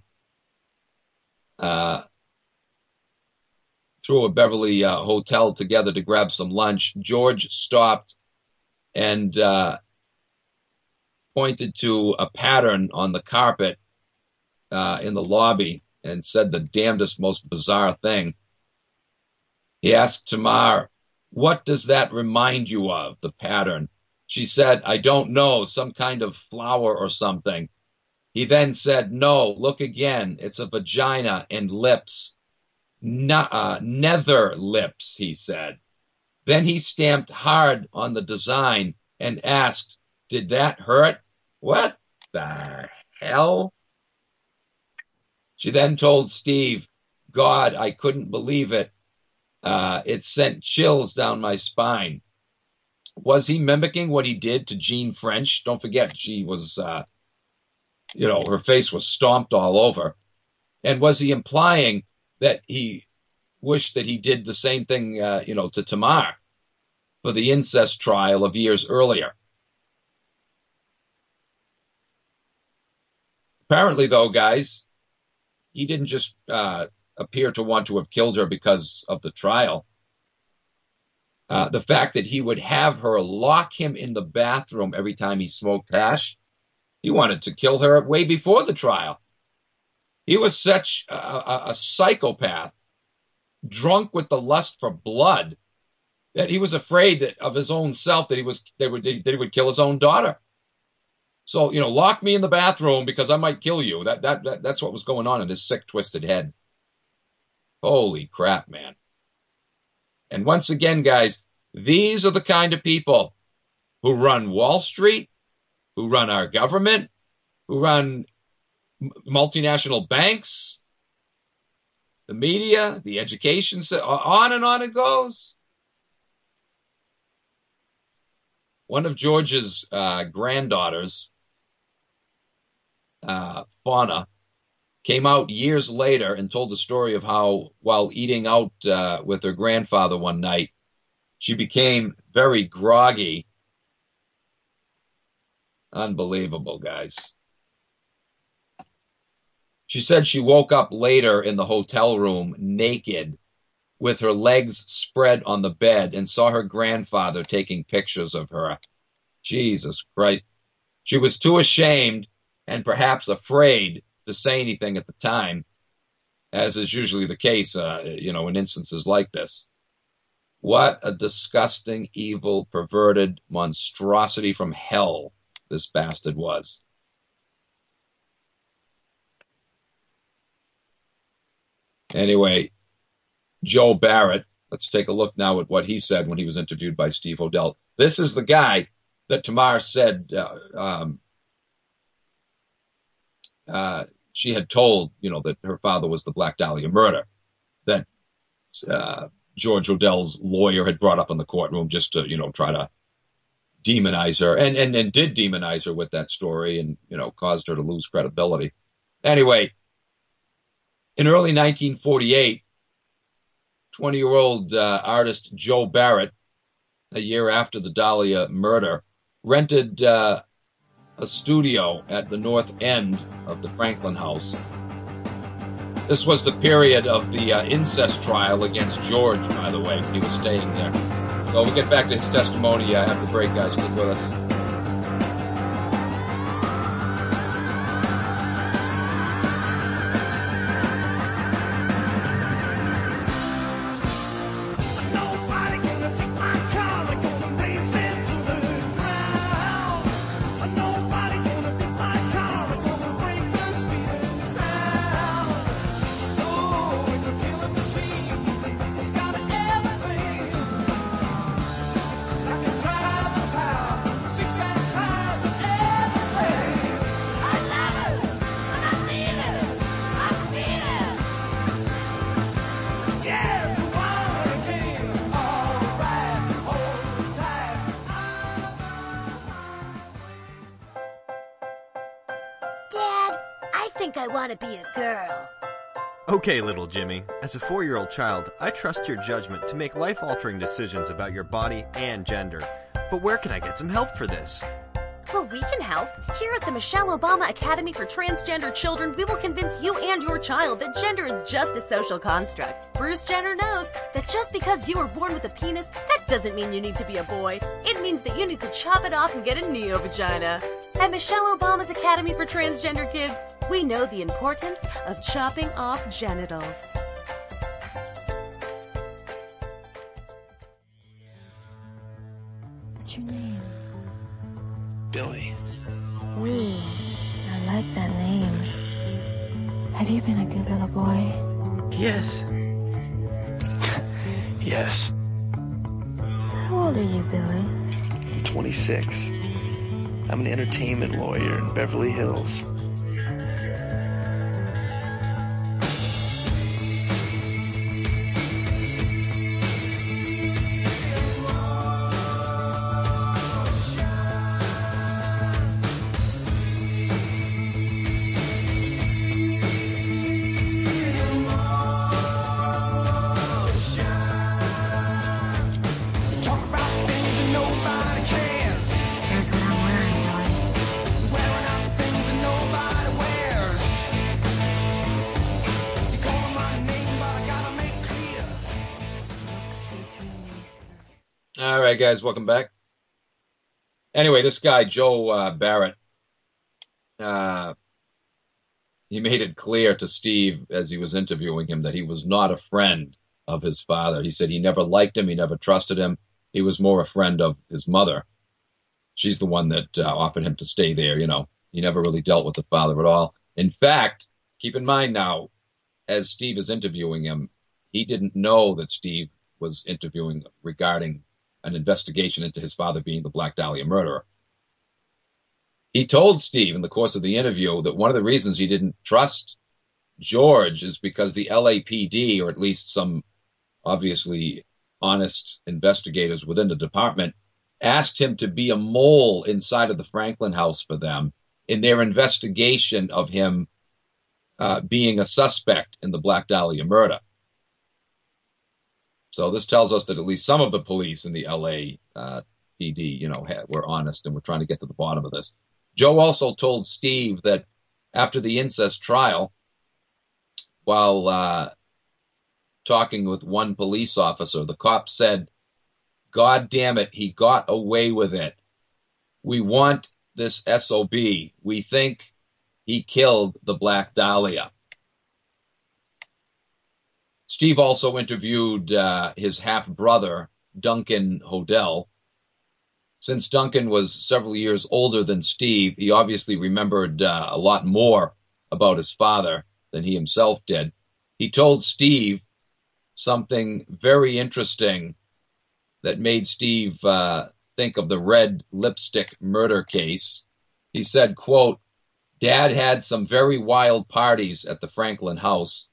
through a Beverly hotel together to grab some lunch, George stopped and pointed to a pattern on the carpet in the lobby and said the damnedest, most bizarre thing. He asked Tamar, "What does that remind you of, the pattern?" She said, "I don't know, some kind of flower or something." He then said, "No, look again. It's a vagina and lips. Nether lips," he said. Then he stamped hard on the design and asked, "Did that hurt?" "What the hell?" She then told Steve, "God, I couldn't believe it. It sent chills down my spine." Was he mimicking what he did to Jean French? Don't forget, she was, her face was stomped all over. And was he implying that he wished that he did the same thing, to Tamar for the incest trial of years earlier? Apparently, though, guys, he didn't just appear to want to have killed her because of the trial. The fact that he would have her lock him in the bathroom every time he smoked hash, he wanted to kill her way before the trial. He was such a psychopath, drunk with the lust for blood, that he was afraid of his own self, that he would kill his own daughter. So, lock me in the bathroom because I might kill you. That's what was going on in his sick, twisted head. Holy crap, man. And once again, guys, these are the kind of people who run Wall Street, who run our government, who run multinational banks, the media, the education, on and on it goes. One of George's granddaughters, Fauna, came out years later and told the story of how, while eating out with her grandfather one night, she became very groggy. Unbelievable, guys. She said she woke up later in the hotel room naked with her legs spread on the bed and saw her grandfather taking pictures of her. Jesus Christ. She was too ashamed and perhaps afraid to say anything at the time, as is usually the case, in instances like this. What a disgusting, evil, perverted monstrosity from hell this bastard was. Anyway, Joe Barrett, let's take a look now at what he said when he was interviewed by Steve Hodel. This is the guy that Tamar said she had told, that her father was the Black Dahlia murder, that George Hodel's lawyer had brought up in the courtroom just to, try to demonize her, and did demonize her with that story and, caused her to lose credibility. Anyway, in early 1948, 20-year-old artist Joe Barrett, a year after the Dahlia murder, rented a studio at the north end of the Franklin House. This was the period of the incest trial against George, by the way, when he was staying there. So we'll get back to his testimony after the break, guys. Stick with us. I want to be a girl. Okay, little Jimmy. As a 4-year-old child, I trust your judgment to make life-altering decisions about your body and gender. But where can I get some help for this? Well, we can help. Here at the Michelle Obama Academy for Transgender Children, we will convince you and your child that gender is just a social construct. Bruce Jenner knows that just because you were born with a penis, that doesn't mean you need to be a boy. It means that you need to chop it off and get a neo-vagina. At Michelle Obama's Academy for Transgender Kids, we know the importance of chopping off genitals. What's your name? Billy. Ooh, I like that name. Have you been a good little boy? Yes. Yes. How old are you, Billy? I'm 26. I'm an entertainment lawyer in Beverly Hills. Here's what I'm wearing, Billy. Silk see-through miniskirt. All right, guys, welcome back. Anyway, this guy, Joe Barrett, he made it clear to Steve as he was interviewing him that he was not a friend of his father. He said he never liked him. He never trusted him. He was more a friend of his mother. She's the one that offered him to stay there. You know, he never really dealt with the father at all. In fact, keep in mind now, as Steve is interviewing him, he didn't know that Steve was interviewing regarding an investigation into his father being the Black Dahlia murderer. He told Steve in the course of the interview that one of the reasons he didn't trust George is because the LAPD, or at least some obviously honest investigators within the department, asked him to be a mole inside of the Franklin house for them in their investigation of him being a suspect in the Black Dahlia murder. So this tells us that at least some of the police in the LAPD, were honest and were trying to get to the bottom of this. Joe also told Steve that after the incest trial, while talking with one police officer, the cop said, "God damn it, he got away with it. We want this SOB. We think he killed the Black Dahlia." Steve also interviewed his half-brother, Duncan Hodel. Since Duncan was several years older than Steve, he obviously remembered a lot more about his father than he himself did. He told Steve something very interesting that made Steve think of the red lipstick murder case. He said, quote, "Dad had some very wild parties at the Franklin house.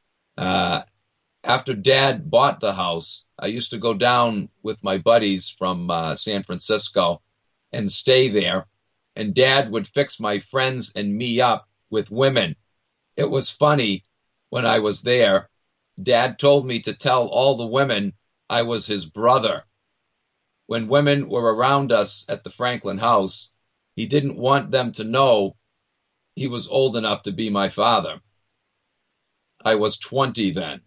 After Dad bought the house, I used to go down with my buddies from San Francisco and stay there, and Dad would fix my friends and me up with women. It was funny when I was there. Dad told me to tell all the women I was his brother. When women were around us at the Franklin house, he didn't want them to know he was old enough to be my father. I was 20 then."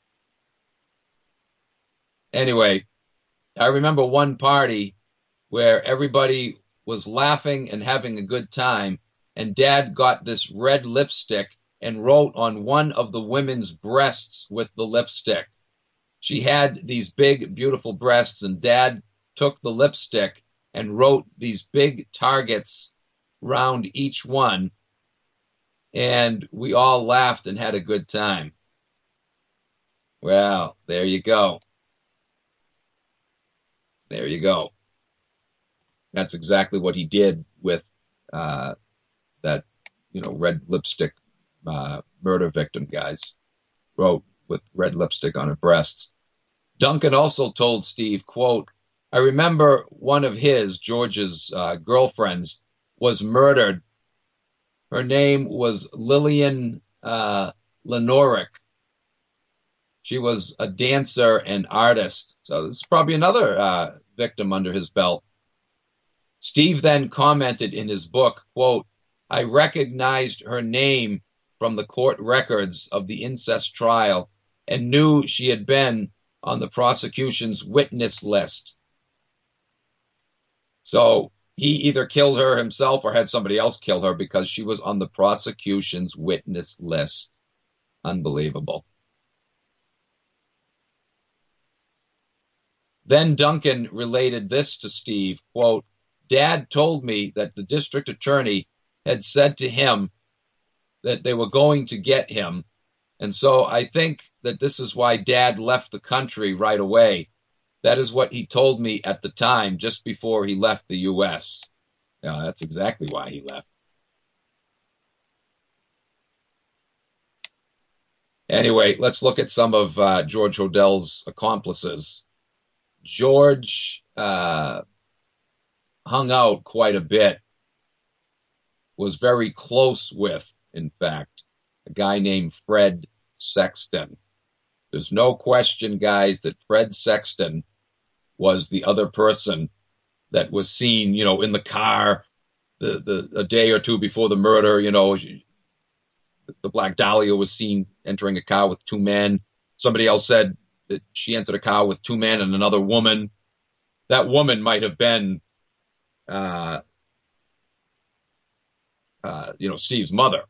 Anyway, I remember one party where everybody was laughing and having a good time, and Dad got this red lipstick and wrote on one of the women's breasts with the lipstick. She had these big, beautiful breasts, and Dad took the lipstick and wrote these big targets round each one, and we all laughed and had a good time. Well, there you go. There you go. That's exactly what he did with that, red lipstick murder victim, guys. Wrote with red lipstick on her breasts. Duncan also told Steve, quote, "I remember one of his, George's girlfriends, was murdered. Her name was Lillian Lenorick. She was a dancer and artist." So this is probably another victim under his belt. Steve then commented in his book, quote, "I recognized her name from the court records of the incest trial and knew she had been on the prosecution's witness list." So he either killed her himself or had somebody else kill her because she was on the prosecution's witness list. Unbelievable. Then Duncan related this to Steve, quote, "Dad told me that the district attorney had said to him that they were going to get him. And so I think that this is why Dad left the country right away. That is what he told me at the time, just before he left the U.S. Yeah, that's exactly why he left. Anyway, let's look at some of George Hodell's accomplices. George hung out quite a bit, was very close with, in fact, a guy named Fred Sexton. There's no question, guys, that Fred Sexton was the other person that was seen, in the car a day or two before the murder. The Black Dahlia was seen entering a car with two men. Somebody else said that she entered a car with two men and another woman. That woman might have been, Steve's mother.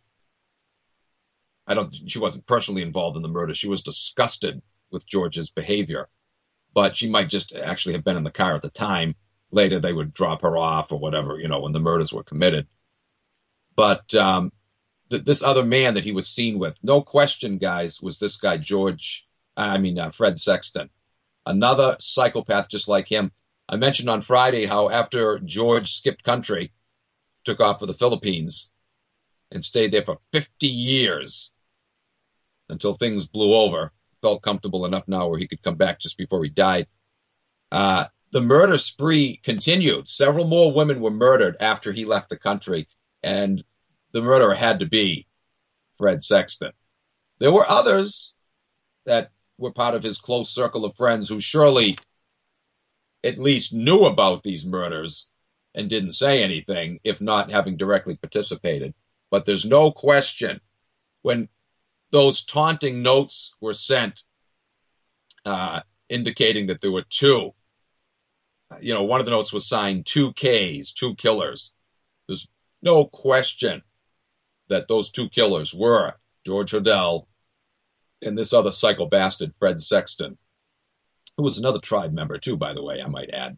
She wasn't personally involved in the murder. She was disgusted with George's behavior, but she might just actually have been in the car at the time. Later, they would drop her off or whatever, when the murders were committed. But this other man that he was seen with, no question, guys, was this guy Fred Sexton. Another psychopath just like him. I mentioned on Friday how after George skipped country, took off for the Philippines, and stayed there for 50 years until things blew over. Felt comfortable enough now where he could come back just before he died. The murder spree continued. Several more women were murdered after he left the country, and the murderer had to be Fred Sexton. There were others that were part of his close circle of friends who surely at least knew about these murders and didn't say anything, if not having directly participated. But there's no question when those taunting notes were sent, indicating that there were two, one of the notes was signed 2Ks, two killers. There's no question that those two killers were George Hodell and this other psycho bastard, Fred Sexton, who was another tribe member too, by the way, I might add.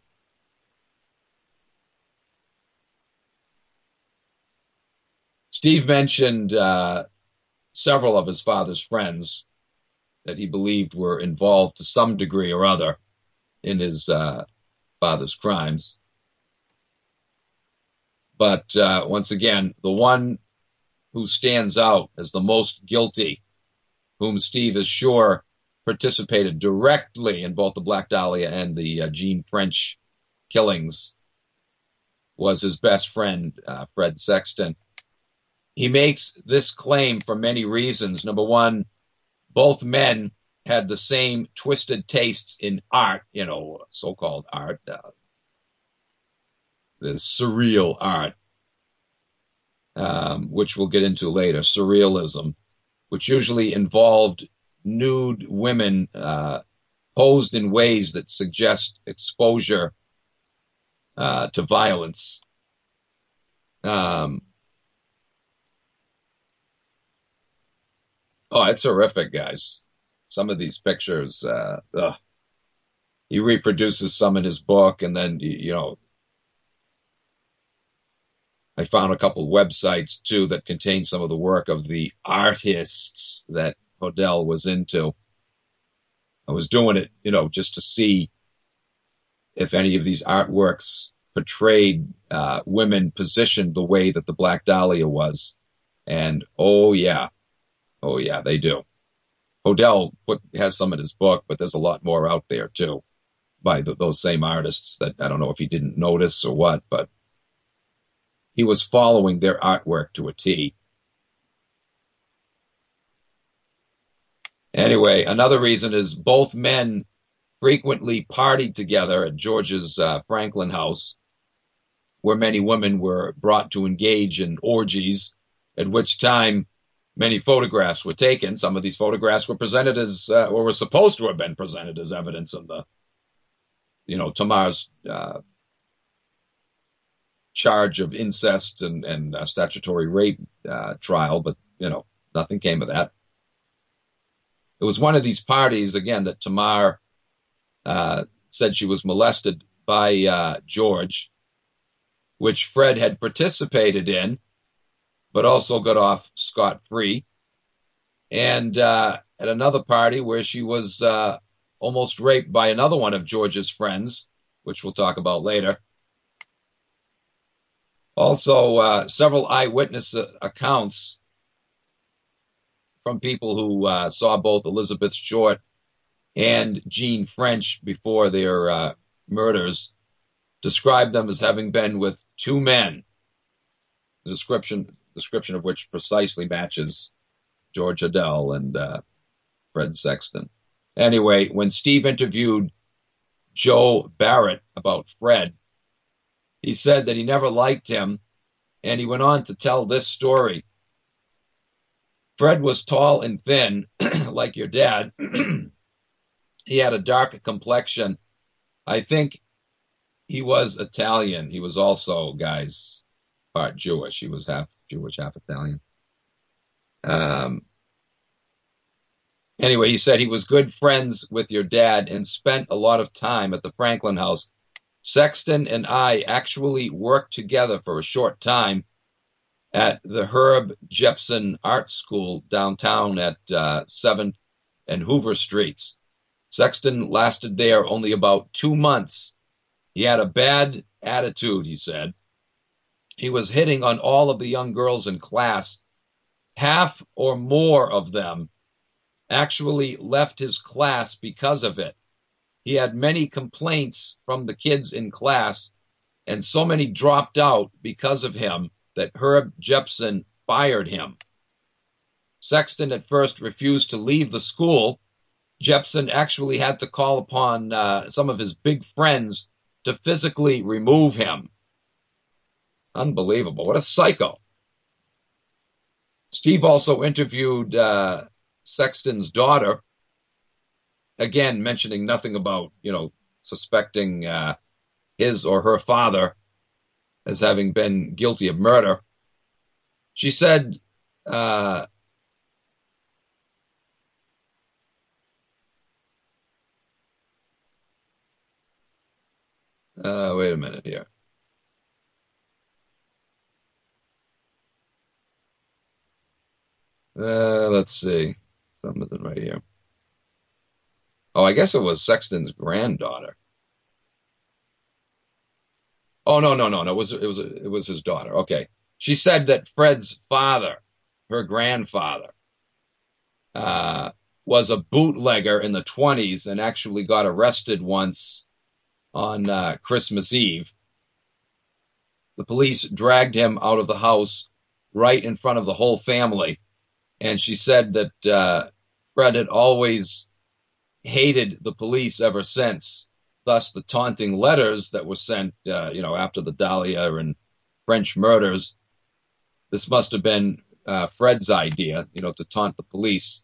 Steve mentioned several of his father's friends that he believed were involved to some degree or other in his father's crimes. But once again, the one who stands out as the most guilty, whom Steve is sure participated directly in both the Black Dahlia and the Jean French killings, was his best friend, Fred Sexton. He makes this claim for many reasons. Number one, both men had the same twisted tastes in art, so-called art, the surreal art, which we'll get into later, surrealism, which usually involved nude women posed in ways that suggest exposure to violence. It's horrific, guys. Some of these pictures, he reproduces some in his book, and then, I found a couple websites, too, that contain some of the work of the artists that Hodell was into. I was doing it, just to see if any of these artworks portrayed women positioned the way that the Black Dahlia was. And, oh, yeah, they do. Hodell has some in his book, but there's a lot more out there, too, by those same artists that I don't know if he didn't notice or what, but he was following their artwork to a T. Anyway, another reason is both men frequently partied together at George's Franklin house. where many women were brought to engage in orgies, at which time many photographs were taken. Some of these photographs were presented as, or were supposed to have been presented as evidence of the, Tamar's charge of incest and statutory rape trial, but, nothing came of that. It was one of these parties, again, that Tamar said she was molested by George, which Fred had participated in, but also got off scot-free. And at another party where she was almost raped by another one of George's friends, which we'll talk about later. Also, several eyewitness accounts from people who saw both Elizabeth Short and Jean French before their murders described them as having been with two men, the description of which precisely matches George Adele and Fred Sexton. Anyway, when Steve interviewed Joe Barrett about Fred, he said that he never liked him, and he went on to tell this story. Fred was tall and thin, like your dad. He had a dark complexion. I think he was Italian. He was also, guys, part Jewish. He was half Jewish, half Italian. Anyway, he said he was good friends with your dad and spent a lot of time at the Franklin house. Sexton and I actually worked together for a short time at the Herb Jepson Art School downtown at 7th and Hoover Streets. Sexton lasted there only about 2 months. He had a bad attitude, he said. He was hitting on all of the young girls in class. Half or more of them actually left his class because of it. He had many complaints from the kids in class, and so many dropped out because of him that Herb Jepson fired him. Sexton at first refused to leave the school. Jepson actually had to call upon some of his big friends to physically remove him. Unbelievable. What a psycho. Steve also interviewed Sexton's daughter, again, mentioning nothing about, suspecting his or her father as having been guilty of murder. She said, wait a minute here. Let's see. Something right here. Oh, I guess it was Sexton's granddaughter. Oh, no. It was his daughter. Okay. She said that Fred's father, her grandfather, was a bootlegger in the 1920s and actually got arrested once on Christmas Eve. The police dragged him out of the house right in front of the whole family. And she said that Fred had always hated the police ever since. Thus, the taunting letters that were sent, after the Dahlia and French murders. This must have been Fred's idea, to taunt the police.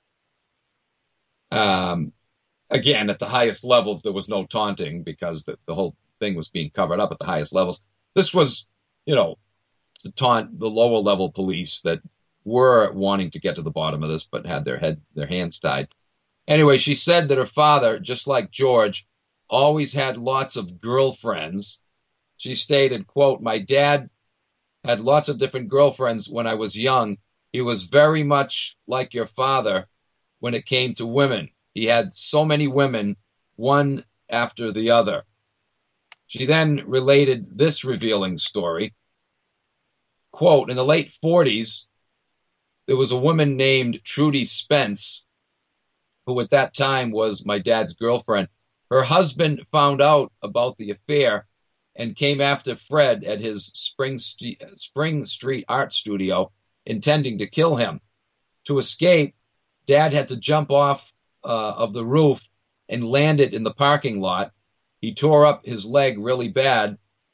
Again, at the highest levels, there was no taunting because the whole thing was being covered up at the highest levels. This was, to taunt the lower level police that were wanting to get to the bottom of this, but had their hands tied. Anyway, she said that her father, just like George, always had lots of girlfriends. She stated, quote, "My dad had lots of different girlfriends when I was young. He was very much like your father when it came to women. He had so many women, one after the other." She then related this revealing story. Quote, "In the late 40s, there was a woman named Trudy Spence, who at that time was my dad's girlfriend. Her husband found out about the affair and came after Fred at his Spring Street art studio, intending to kill him. To escape, Dad had to jump off of the roof and landed in the parking lot. He tore up his leg really bad,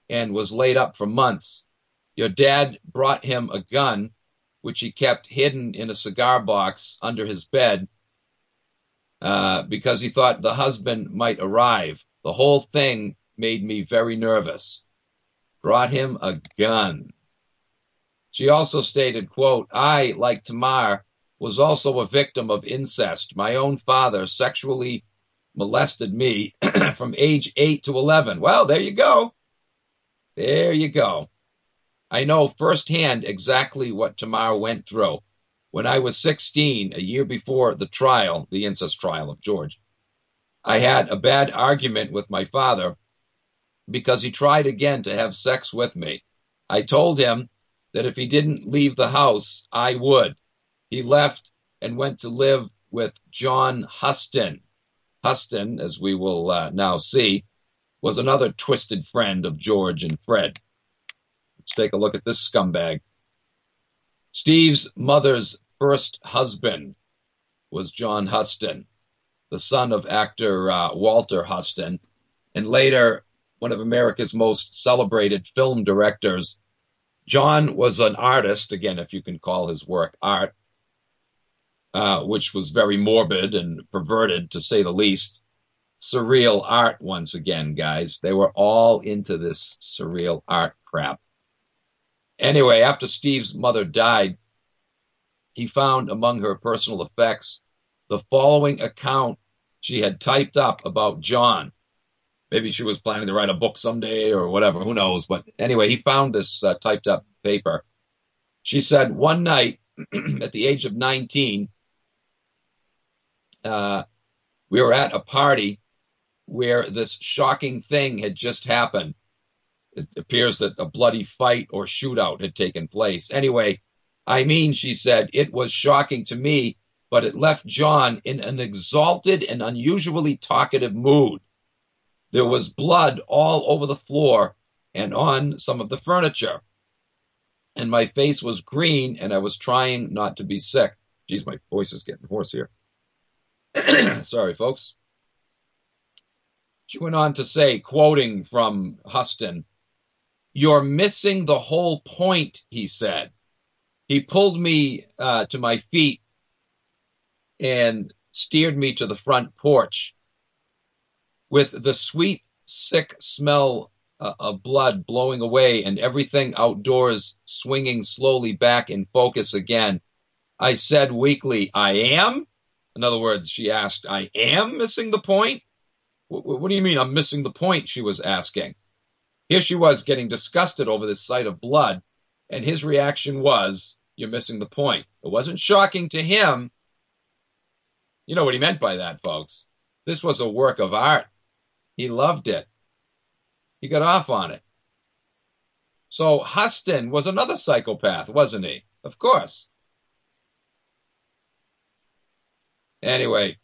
and was laid up for months. Your dad brought him a gun, which he kept hidden in a cigar box under his bed, because he thought the husband might arrive. The whole thing made me very nervous. Brought him a gun. She also stated, quote, I, like Tamar, was also a victim of incest. My own father sexually molested me from age 8 to 11. Well, there you go. There you go. I know firsthand exactly what Tamar went through. When I was 16, a year before the trial, the incest trial of George, I had a bad argument with my father because he tried again to have sex with me. I told him that if he didn't leave the house, I would. He left and went to live with John Huston. Huston, as we will now see, was another twisted friend of George and Fred. Let's take a look at this scumbag. Steve's mother's first husband was John Huston, the son of actor Walter Huston, and later one of America's most celebrated film directors. John was an artist, again, if you can call his work art, which was very morbid and perverted, to say the least. Surreal art, once again, guys. They were all into this surreal art crap. Anyway, after Steve's mother died, he found among her personal effects the following account she had typed up about John. Maybe she was planning to write a book someday or whatever, who knows. But anyway, he found this typed up paper. She said, one night at the age of 19, we were at a party where this shocking thing had just happened. It appears that a bloody fight or shootout had taken place. Anyway, she said, it was shocking to me, but it left John in an exalted and unusually talkative mood. There was blood all over the floor and on some of the furniture. And my face was green, and I was trying not to be sick. Geez, my voice is getting hoarse here. Sorry, folks. She went on to say, quoting from Huston, you're missing the whole point, he said. He pulled me to my feet and steered me to the front porch. With the sweet, sick smell of blood blowing away and everything outdoors swinging slowly back in focus again, I said weakly, I am? In other words, she asked, I am missing the point? What do you mean I'm missing the point? She was asking. Here she was getting disgusted over this sight of blood, and his reaction was, you're missing the point. It wasn't shocking to him. You know what he meant by that, folks. This was a work of art. He loved it. He got off on it. So Huston was another psychopath, wasn't he? Of course. Anyway,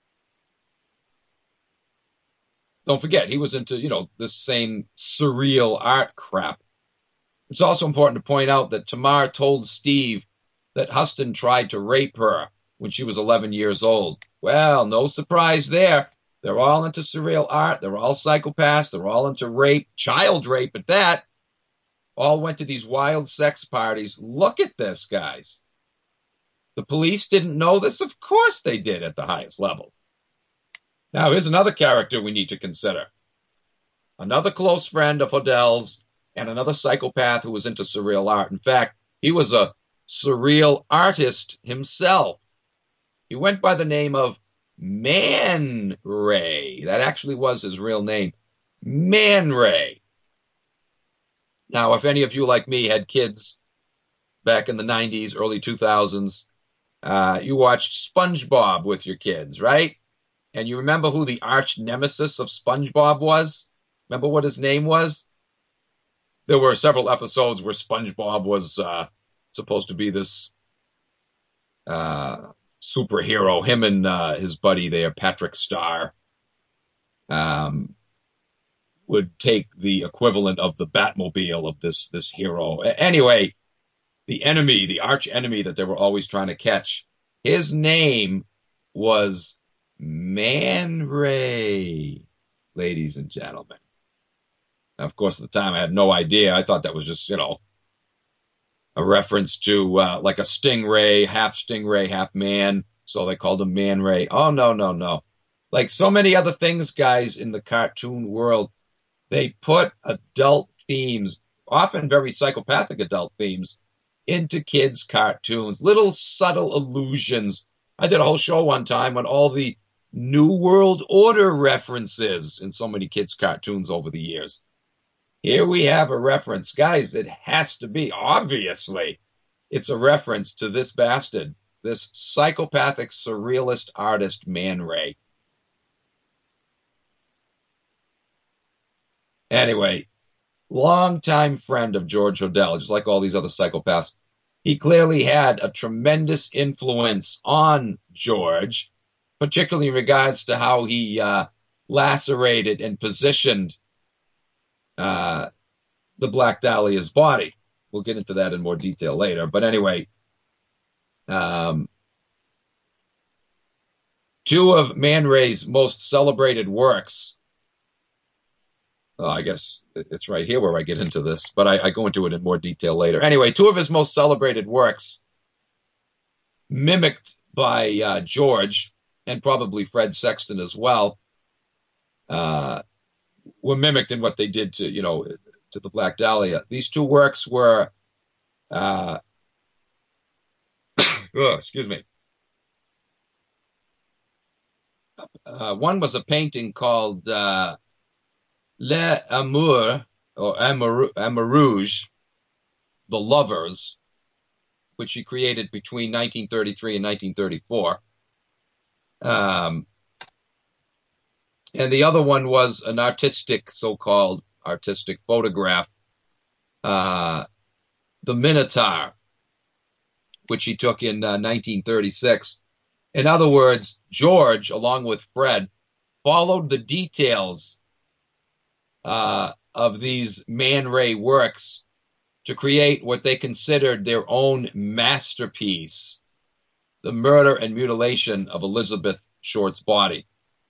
don't forget, he was into, this same surreal art crap. It's also important to point out that Tamar told Steve that Huston tried to rape her when she was 11 years old. Well, no surprise there. They're all into surreal art. They're all psychopaths. They're all into rape, child rape at that. All went to these wild sex parties. Look at this, guys. The police didn't know this? Of course they did at the highest level. Now, here's another character we need to consider. Another close friend of Hodell's and another psychopath who was into surreal art. In fact, he was a surreal artist himself. He went by the name of Man Ray. That actually was his real name. Man Ray. Now, if any of you like me had kids back in the 90s, early 2000s, you watched SpongeBob with your kids, right? And you remember who the arch nemesis of SpongeBob was? Remember what his name was? There were several episodes where SpongeBob was supposed to be this superhero. Him and his buddy there, Patrick Star, would take the equivalent of the Batmobile of this hero. Anyway, the enemy, the arch enemy that they were always trying to catch, his name was Man Ray, ladies and gentlemen. Now, of course, at the time I had no idea. I thought that was just, a reference to like a stingray, half man. So they called him Man Ray. Oh, no, no, no. Like so many other things, guys, in the cartoon world, they put adult themes, often very psychopathic adult themes, into kids' cartoons. Little subtle allusions. I did a whole show one time on all the New World Order references in so many kids' cartoons over the years. Here we have a reference. Guys, it has to be, obviously, it's a reference to this bastard, this psychopathic surrealist artist, Man Ray. Anyway, longtime friend of George Hodel, just like all these other psychopaths. He clearly had a tremendous influence on George, particularly in regards to how he lacerated and positioned the Black Dahlia's body. We'll get into that in more detail later. But anyway, two of Man Ray's most celebrated works, I guess it's right here where I get into this, but I go into it in more detail later. Anyway, two of his most celebrated works, mimicked by George and probably Fred Sexton as well, were mimicked in what they did to, to the Black Dahlia. These two works were, excuse me. One was a painting called Les Amours, or Amours, The Lovers, which he created between 1933 and 1934. And the other one was an so-called artistic photograph, The Minotaur, which he took in 1936. In other words, George, along with Fred, followed the details of these Man Ray works to create what they considered their own masterpiece, the murder and mutilation of Elizabeth Short's body.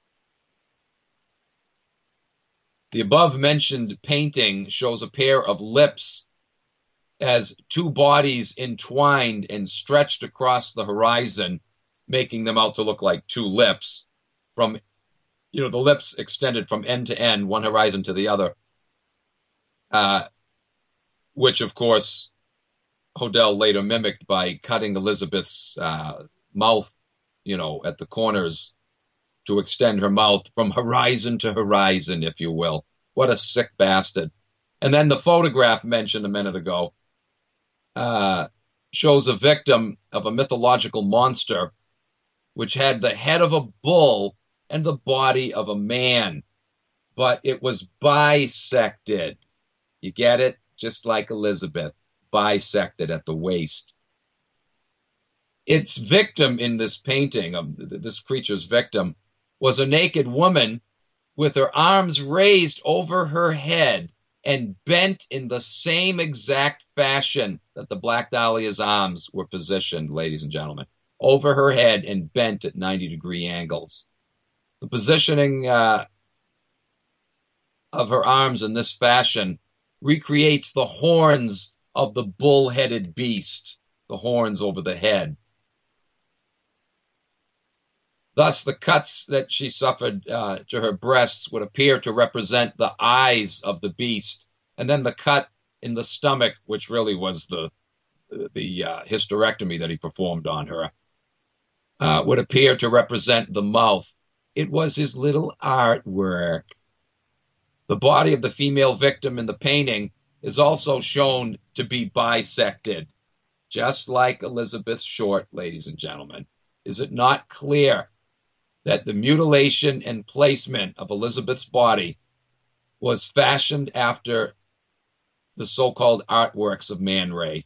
The above-mentioned painting shows a pair of lips as two bodies entwined and stretched across the horizon, making them out to look like two lips. From, the lips extended from end to end, one horizon to the other, which, of course, Hodel later mimicked by cutting Elizabeth's mouth, at the corners to extend her mouth from horizon to horizon, if you will. What a sick bastard. And then the photograph mentioned a minute ago shows a victim of a mythological monster which had the head of a bull and the body of a man, but it was bisected. You get it? Just like Elizabeth, bisected at the waist. Its victim in this painting, this creature's victim, was a naked woman with her arms raised over her head and bent in the same exact fashion that the Black Dahlia's arms were positioned, ladies and gentlemen, over her head and bent at 90-degree angles. The positioning of her arms in this fashion recreates the horns of the bull-headed beast, the horns over the head. Thus, the cuts that she suffered to her breasts would appear to represent the eyes of the beast, and then the cut in the stomach, which really was the hysterectomy that he performed on her, would appear to represent the mouth. It was his little artwork. The body of the female victim in the painting is also shown to be bisected, just like Elizabeth Short, ladies and gentlemen. Is it not clear that the mutilation and placement of Elizabeth's body was fashioned after the so-called artworks of Man Ray?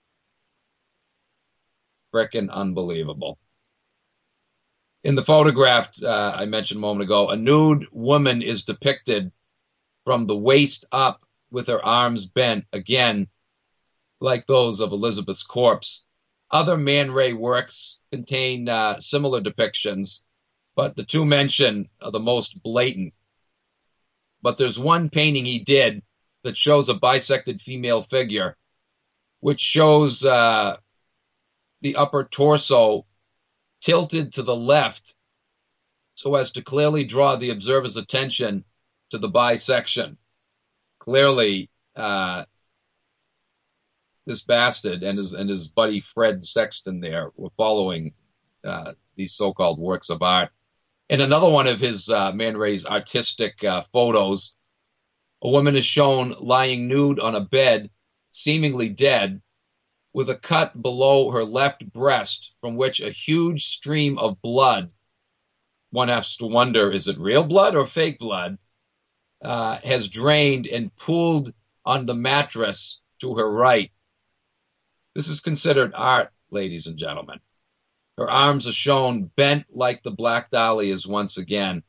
Frickin' unbelievable. In the photograph I mentioned a moment ago, a nude woman is depicted from the waist up with her arms bent, again, like those of Elizabeth's corpse. Other Man Ray works contain similar depictions, but the two mentioned are the most blatant. But there's one painting he did that shows a bisected female figure, which shows the upper torso tilted to the left so as to clearly draw the observer's attention to the bisection. Clearly, this bastard and his buddy Fred Sexton there were following these so-called works of art. In another one of his Man Ray's artistic photos, a woman is shown lying nude on a bed, seemingly dead, with a cut below her left breast from which a huge stream of blood, one has to wonder, is it real blood or fake blood, has drained and pooled on the mattress to her right. This is considered art, ladies and gentlemen. Her arms are shown bent like the Black Dahlias once again.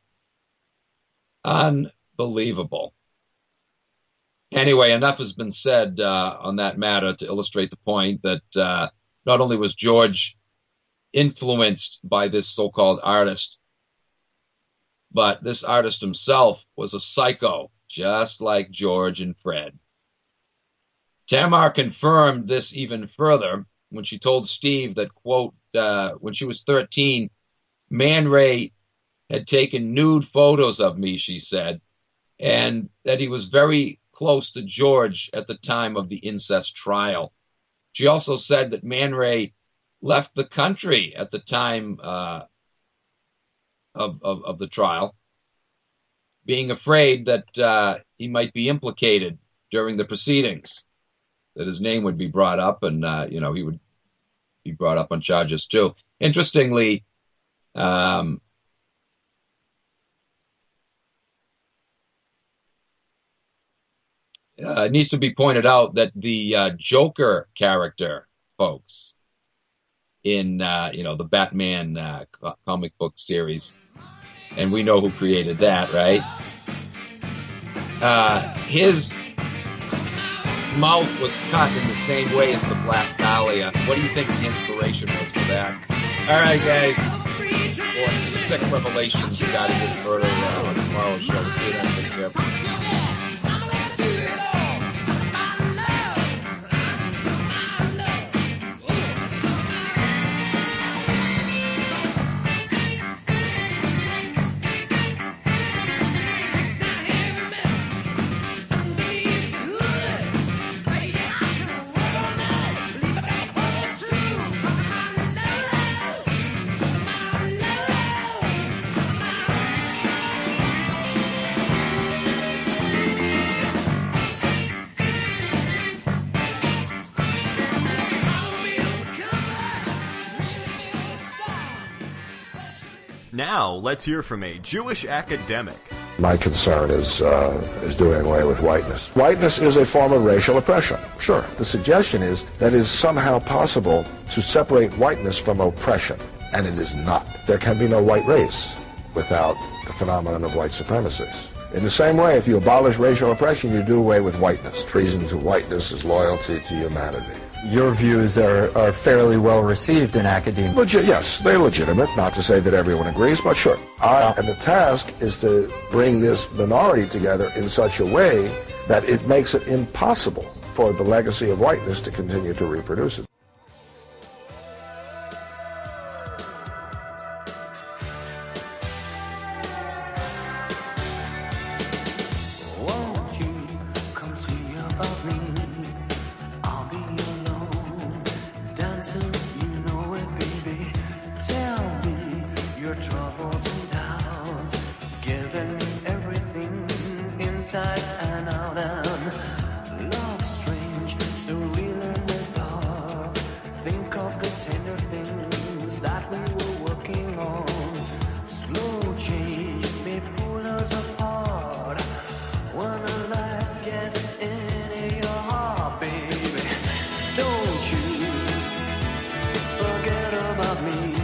Unbelievable. Anyway, enough has been said on that matter to illustrate the point that not only was George influenced by this so-called artist, but this artist himself was a psycho, just like George and Fred. Tamar confirmed this even further when she told Steve that, quote, when she was 13, Man Ray had taken nude photos of me, she said, and that he was very close to George at the time of the incest trial. She also said that Man Ray left the country at the time of the trial, being afraid that he might be implicated during the proceedings, that his name would be brought up and, he would be brought up on charges too. Interestingly, it needs to be pointed out that the Joker character, folks, in the Batman comic book series, and we know who created that, right? His mouth was cut in the same way as the Black Dahlia. What do you think the inspiration was for that? All right, guys. More sick revelations regarding this murder on tomorrow's show. See you then. Take care. Now, let's hear from a Jewish academic. My concern is doing away with whiteness. Whiteness is a form of racial oppression, sure. The suggestion is that it is somehow possible to separate whiteness from oppression, and it is not. There can be no white race without the phenomenon of white supremacy. In the same way, if you abolish racial oppression, you do away with whiteness. Treason to whiteness is loyalty to humanity. Your views are fairly well received in academia. Yes, they're legitimate, not to say that everyone agrees, but sure. And the task is to bring this minority together in such a way that it makes it impossible for the legacy of whiteness to continue to reproduce it. Forget about me.